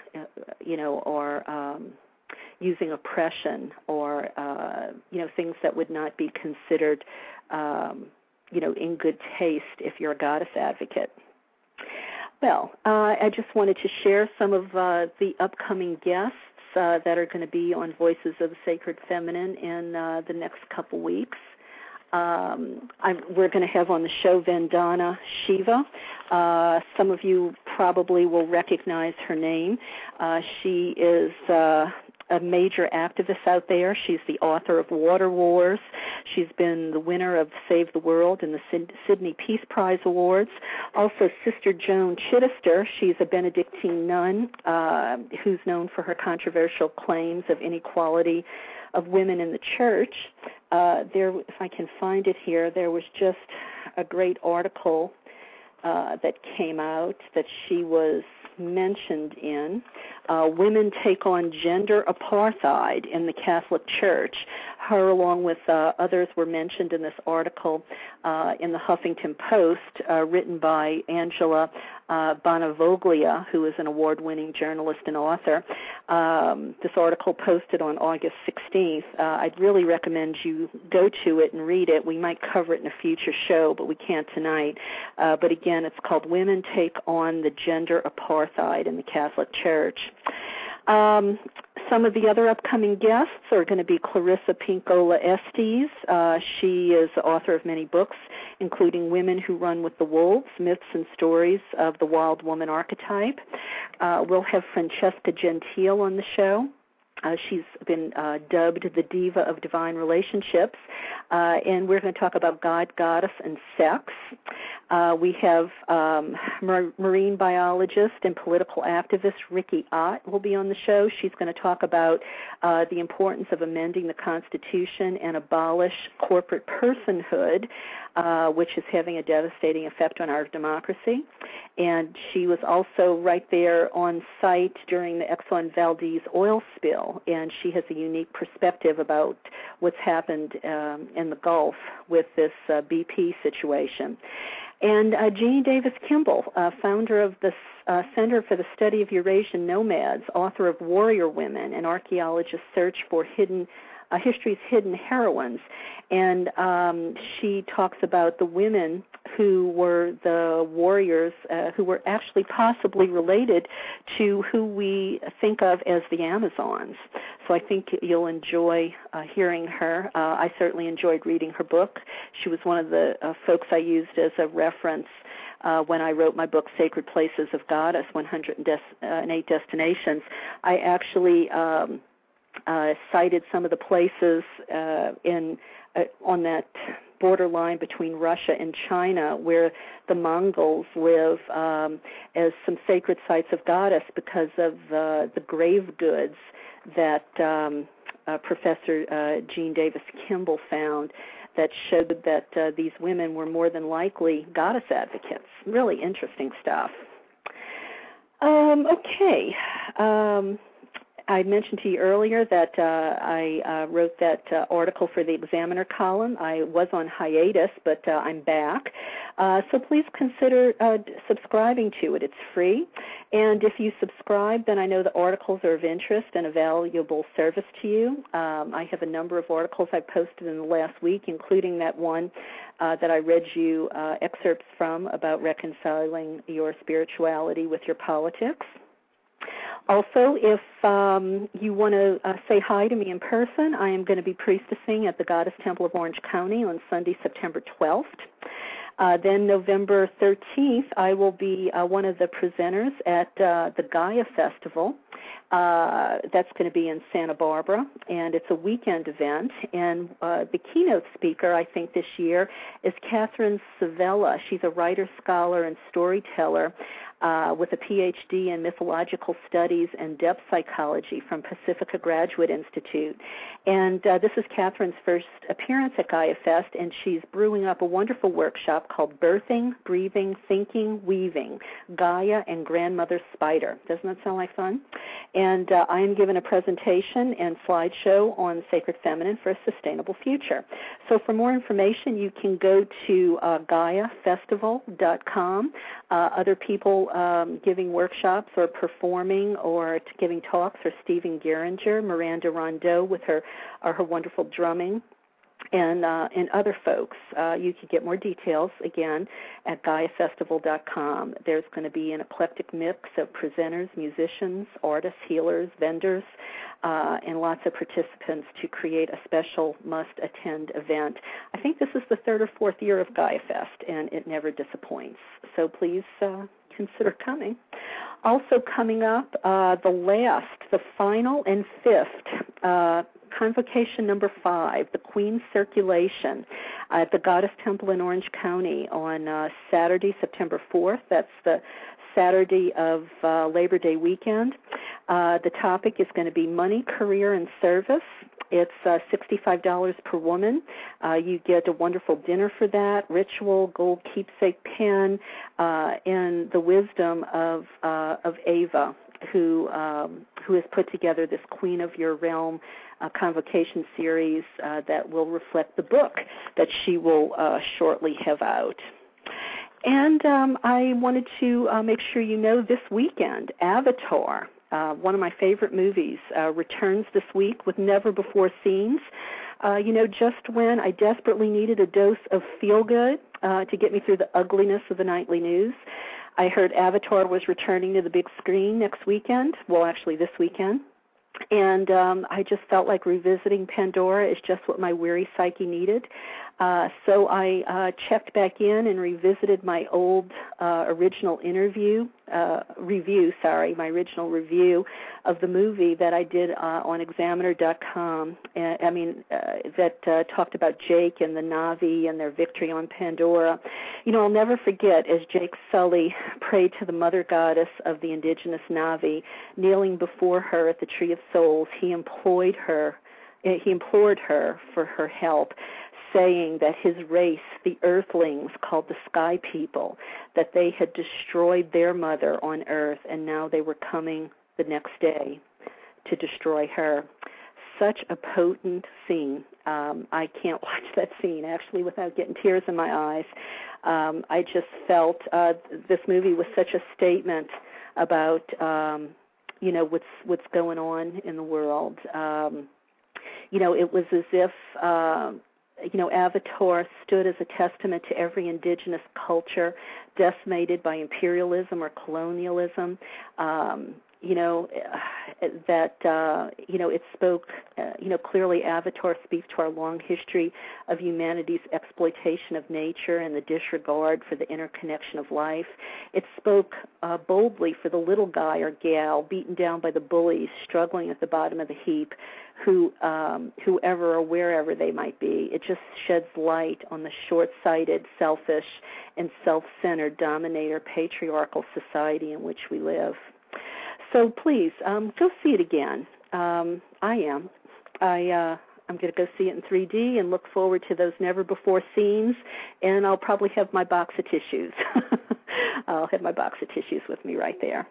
Speaker 3: using oppression or, things that would not be considered, in good taste if you're a goddess advocate. Well, I just wanted to share some of the upcoming guests that are going to be on Voices of the Sacred Feminine in the next couple weeks. We're going to have on the show Vandana Shiva. Some of you probably will recognize her name. She is a major activist out there. She's the author of Water Wars. She's been the winner of Save the World and the Sydney Peace Prize Awards. Also, Sister Joan Chittister. She's a Benedictine nun who's known for her controversial claims of inequality of women in the church. If I can find it here, there was just a great article that came out that she was mentioned in. Women take on gender apartheid in the Catholic Church. Her, along with others, were mentioned in this article in the Huffington Post, written by Angela Bonavoglia, who is an award-winning journalist and author. This article posted on August 16th. I'd really recommend you go to it and read it. We might cover it in a future show, but we can't tonight. But again, it's called Women Take on the Gender Apartheid in the Catholic Church. Some of the other upcoming guests are going to be Clarissa Pinkola Estes. She is the author of many books, including Women Who Run with the Wolves, Myths and Stories of the Wild Woman Archetype. We'll have Francesca Gentile on the show. She's been dubbed the Diva of Divine Relationships, and we're going to talk about God, Goddess, and sex. We have marine biologist and political activist Rikki Ott will be on the show. She's going to talk about the importance of amending the Constitution and abolish corporate personhood, which is having a devastating effect on our democracy. And she was also right there on site during the Exxon Valdez oil spill, and she has a unique perspective about what's happened in the Gulf with this BP situation. And Jeannie Davis Kimball, founder of the Center for the Study of Eurasian Nomads, author of Warrior Women, an archaeologist's search for history's hidden heroines. And she talks about the women who were the warriors who were actually possibly related to who we think of as the Amazons. So I think you'll enjoy hearing her. I certainly enjoyed reading her book. She was one of the folks I used as a reference when I wrote my book, Sacred Places of Goddess, 108 Destinations. I actually cited some of the places on that borderline between Russia and China where the Mongols live as some sacred sites of Goddess because of the grave goods that Professor Jean Davis Kimball found that showed that these women were more than likely goddess advocates. Really interesting stuff. Okay. I mentioned to you earlier that I wrote that article for the Examiner column. I was on hiatus, but I'm back. So please consider subscribing to it. It's free. And if you subscribe, then I know the articles are of interest and a valuable service to you. I have a number of articles I posted in the last week, including that one that I read you excerpts from about reconciling your spirituality with your politics. Also, if you want to say hi to me in person, I am going to be priestessing at the Goddess Temple of Orange County on Sunday, September 12th. Then November 13th, I will be one of the presenters at the Gaia Festival. That's going to be in Santa Barbara, and it's a weekend event. And the keynote speaker, I think, this year is Catherine Savella. She's a writer, scholar, and storyteller with a PhD in mythological studies and depth psychology from Pacifica Graduate Institute. And this is Catherine's first appearance at Gaia Fest, and she's brewing up a wonderful workshop called Birthing, Breathing, Thinking, Weaving, Gaia and Grandmother Spider. Doesn't that sound like fun? And I am giving a presentation and slideshow on Sacred Feminine for a Sustainable Future. So for more information, you can go to GaiaFestival.com. Other people giving workshops or performing or giving talks are Stephen Geringer, Miranda Rondeau with her wonderful drumming, and other folks. You can get more details, again, at GaiaFestival.com. There's going to be an eclectic mix of presenters, musicians, artists, healers, vendors, and lots of participants to create a special must-attend event. I think this is the third or fourth year of Gaia Fest, and it never disappoints. So please consider coming. Also coming up, the final and fifth Convocation number 5, the Queen's Circulation at the Goddess Temple in Orange County on Saturday, September 4th. That's the Saturday of Labor Day weekend. The topic is going to be money, career, and service. It's $65 per woman. You get a wonderful dinner for that, ritual, gold keepsake pen, and the wisdom of Ava, who has put together this Queen of Your Realm convocation series that will reflect the book that she will shortly have out. And I wanted to make sure you know this weekend, Avatar, one of my favorite movies, returns this week with never-before scenes. Just when I desperately needed a dose of feel-good to get me through the ugliness of the nightly news, I heard Avatar was returning to the big screen next weekend, well, actually this weekend. And I just felt like revisiting Pandora is just what my weary psyche needed. So I checked back in and revisited my old original my original review of the movie that I did on Examiner.com. That talked about Jake and the Na'vi and their victory on Pandora. You know, I'll never forget as Jake Sully prayed to the mother goddess of the indigenous Na'vi, kneeling before her at the Tree of Souls, he implored her for her help, saying that his race, the Earthlings, called the Sky People, that they had destroyed their mother on Earth, and now they were coming the next day to destroy her. Such a potent scene. I can't watch that scene, actually, without getting tears in my eyes. I just felt this movie was such a statement about, what's going on in the world. It was as if Avatar stood as a testament to every indigenous culture decimated by imperialism or colonialism. It spoke, clearly Avatar speaks to our long history of humanity's exploitation of nature and the disregard for the interconnection of life. It spoke boldly for the little guy or gal beaten down by the bullies, struggling at the bottom of the heap, whoever or wherever they might be. It just sheds light on the short-sighted, selfish, and self-centered dominator patriarchal society in which we live. So please, go see it again. I'm going to go see it in 3D and look forward to those never-before scenes, and I'll probably have my box of tissues. I'll have my box of tissues with me right there.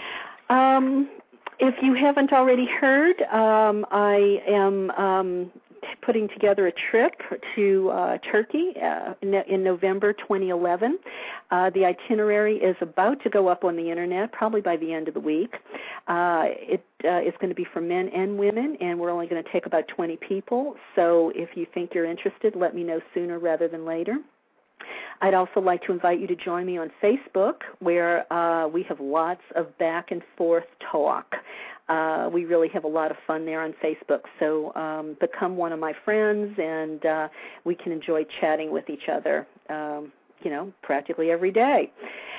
Speaker 3: If you haven't already heard, I am putting together a trip to Turkey in November 2011. The itinerary is about to go up on the Internet, probably by the end of the week. It is going to be for men and women, and we're only going to take about 20 people. So if you think you're interested, let me know sooner rather than later. I'd also like to invite you to join me on Facebook, where we have lots of back and forth talk. We really have a lot of fun there on Facebook. So become one of my friends, and we can enjoy chatting with each other, practically every day.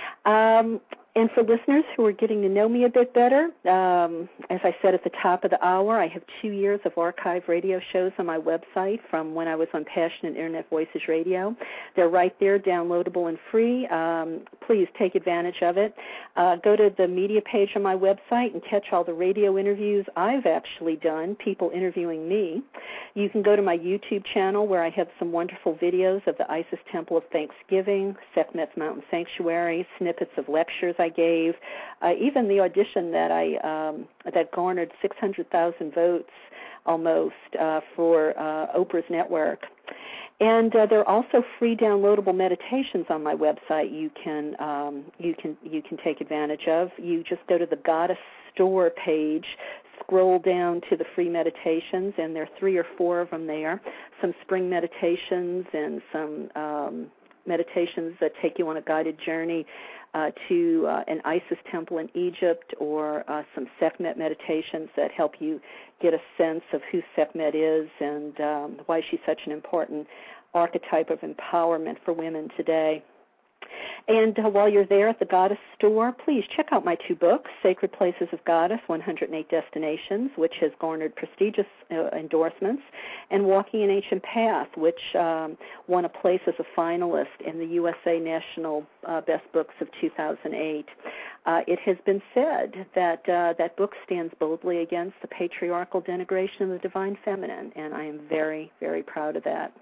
Speaker 3: And for listeners who are getting to know me a bit better, as I said at the top of the hour, I have 2 years of archive radio shows on my website from when I was on Passionate Internet Voices Radio. They're right there, downloadable and free. Please take advantage of it. Go to the media page on my website and catch all the radio interviews I've actually done, people interviewing me. You can go to my YouTube channel where I have some wonderful videos of the Isis Temple of Thanksgiving, Sekhmet's Mountain Sanctuary, snippets of lectures I gave, even the audition that garnered 600,000 votes almost for Oprah's network. And there are also free downloadable meditations on my website you can take advantage of. You just go to the Goddess Store page, scroll down to the free meditations, and there are 3 or 4 of them there. Some spring meditations and some meditations that take you on a guided journey to an Isis temple in Egypt, or some Sekhmet meditations that help you get a sense of who Sekhmet is and why she's such an important archetype of empowerment for women today. And while you're there at the Goddess Store, please check out my 2 books, Sacred Places of Goddess, 108 Destinations, which has garnered prestigious endorsements, and Walking an Ancient Path, which won a place as a finalist in the USA National Best Books of 2008. It has been said that that book stands boldly against the patriarchal denigration of the divine feminine, and I am very, very proud of that.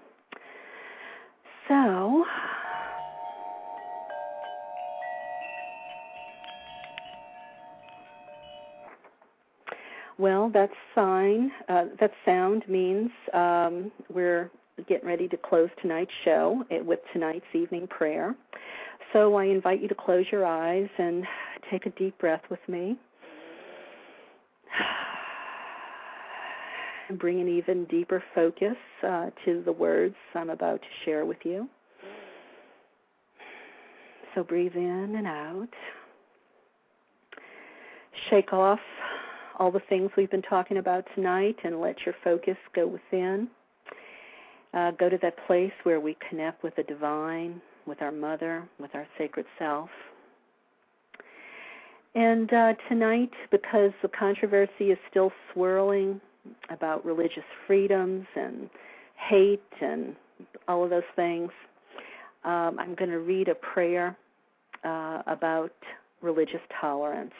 Speaker 3: So... well, that sound means we're getting ready to close tonight's show with tonight's evening prayer. So I invite you to close your eyes and take a deep breath with me. And bring an even deeper focus to the words I'm about to share with you. So breathe in and out. Shake off all the things we've been talking about tonight and let your focus go within. Go to that place where we connect with the divine, with our mother, with our sacred self. And tonight, because the controversy is still swirling about religious freedoms and hate and all of those things, I'm going to read a prayer about religious tolerance.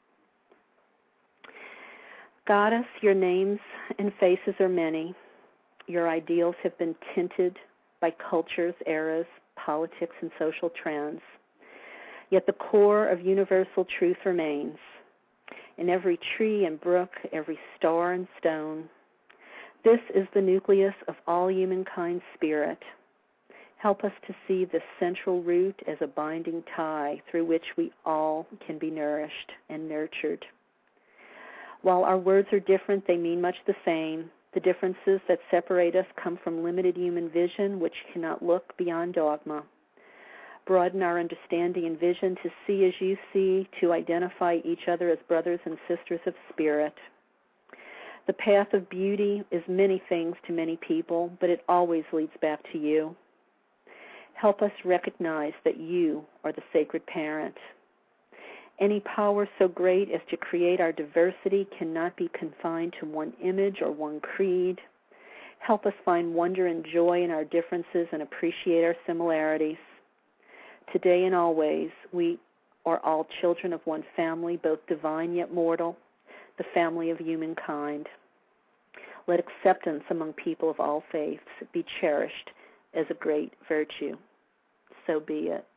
Speaker 3: Goddess, your names and faces are many. Your ideals have been tinted by cultures, eras, politics, and social trends. Yet the core of universal truth remains. In every tree and brook, every star and stone, this is the nucleus of all humankind's spirit. Help us to see this central root as a binding tie through which we all can be nourished and nurtured. While our words are different, they mean much the same. The differences that separate us come from limited human vision, which cannot look beyond dogma. Broaden our understanding and vision to see as you see, to identify each other as brothers and sisters of spirit. The path of beauty is many things to many people, but it always leads back to you. Help us recognize that you are the sacred parent. Any power so great as to create our diversity cannot be confined to one image or one creed. Help us find wonder and joy in our differences and appreciate our similarities. Today and always, we are all children of one family, both divine yet mortal, the family of humankind. Let acceptance among people of all faiths be cherished as a great virtue. So be it.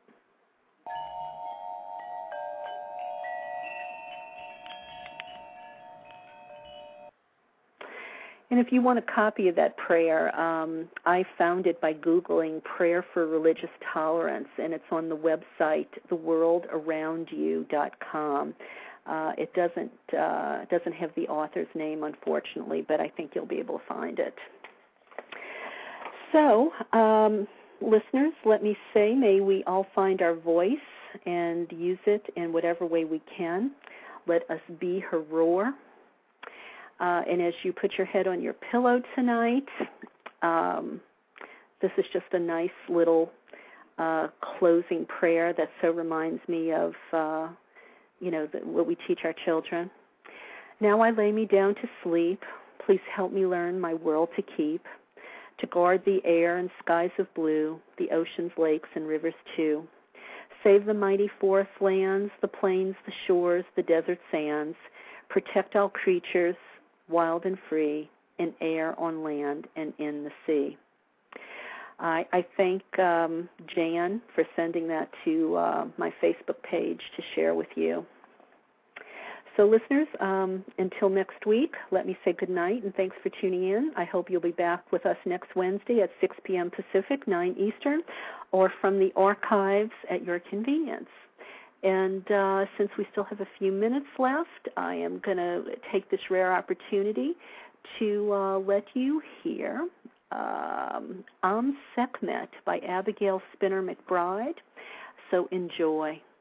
Speaker 3: And if you want a copy of that prayer, I found it by Googling Prayer for Religious Tolerance, and it's on the website, theworldaroundyou.com. It doesn't have the author's name, unfortunately, but I think you'll be able to find it. So, listeners, let me say, may we all find our voice and use it in whatever way we can. Let us be her roar. And as you put your head on your pillow tonight, this is just a nice little closing prayer that so reminds me of, what we teach our children. Now I lay me down to sleep. Please help me learn my world to keep, to guard the air and skies of blue, the oceans, lakes, and rivers too. Save the mighty forest lands, the plains, the shores, the desert sands. Protect all creatures, wild and free, in air, on land, and in the sea. I thank Jan for sending that to my Facebook page to share with you. So, listeners, until next week, let me say good night and thanks for tuning in. I hope you'll be back with us next Wednesday at 6 p.m. Pacific, 9 Eastern, or from the archives at your convenience. And since we still have a few minutes left, I am going to take this rare opportunity to let you hear Am Sekhmet by Abigail Spinner McBride. So enjoy.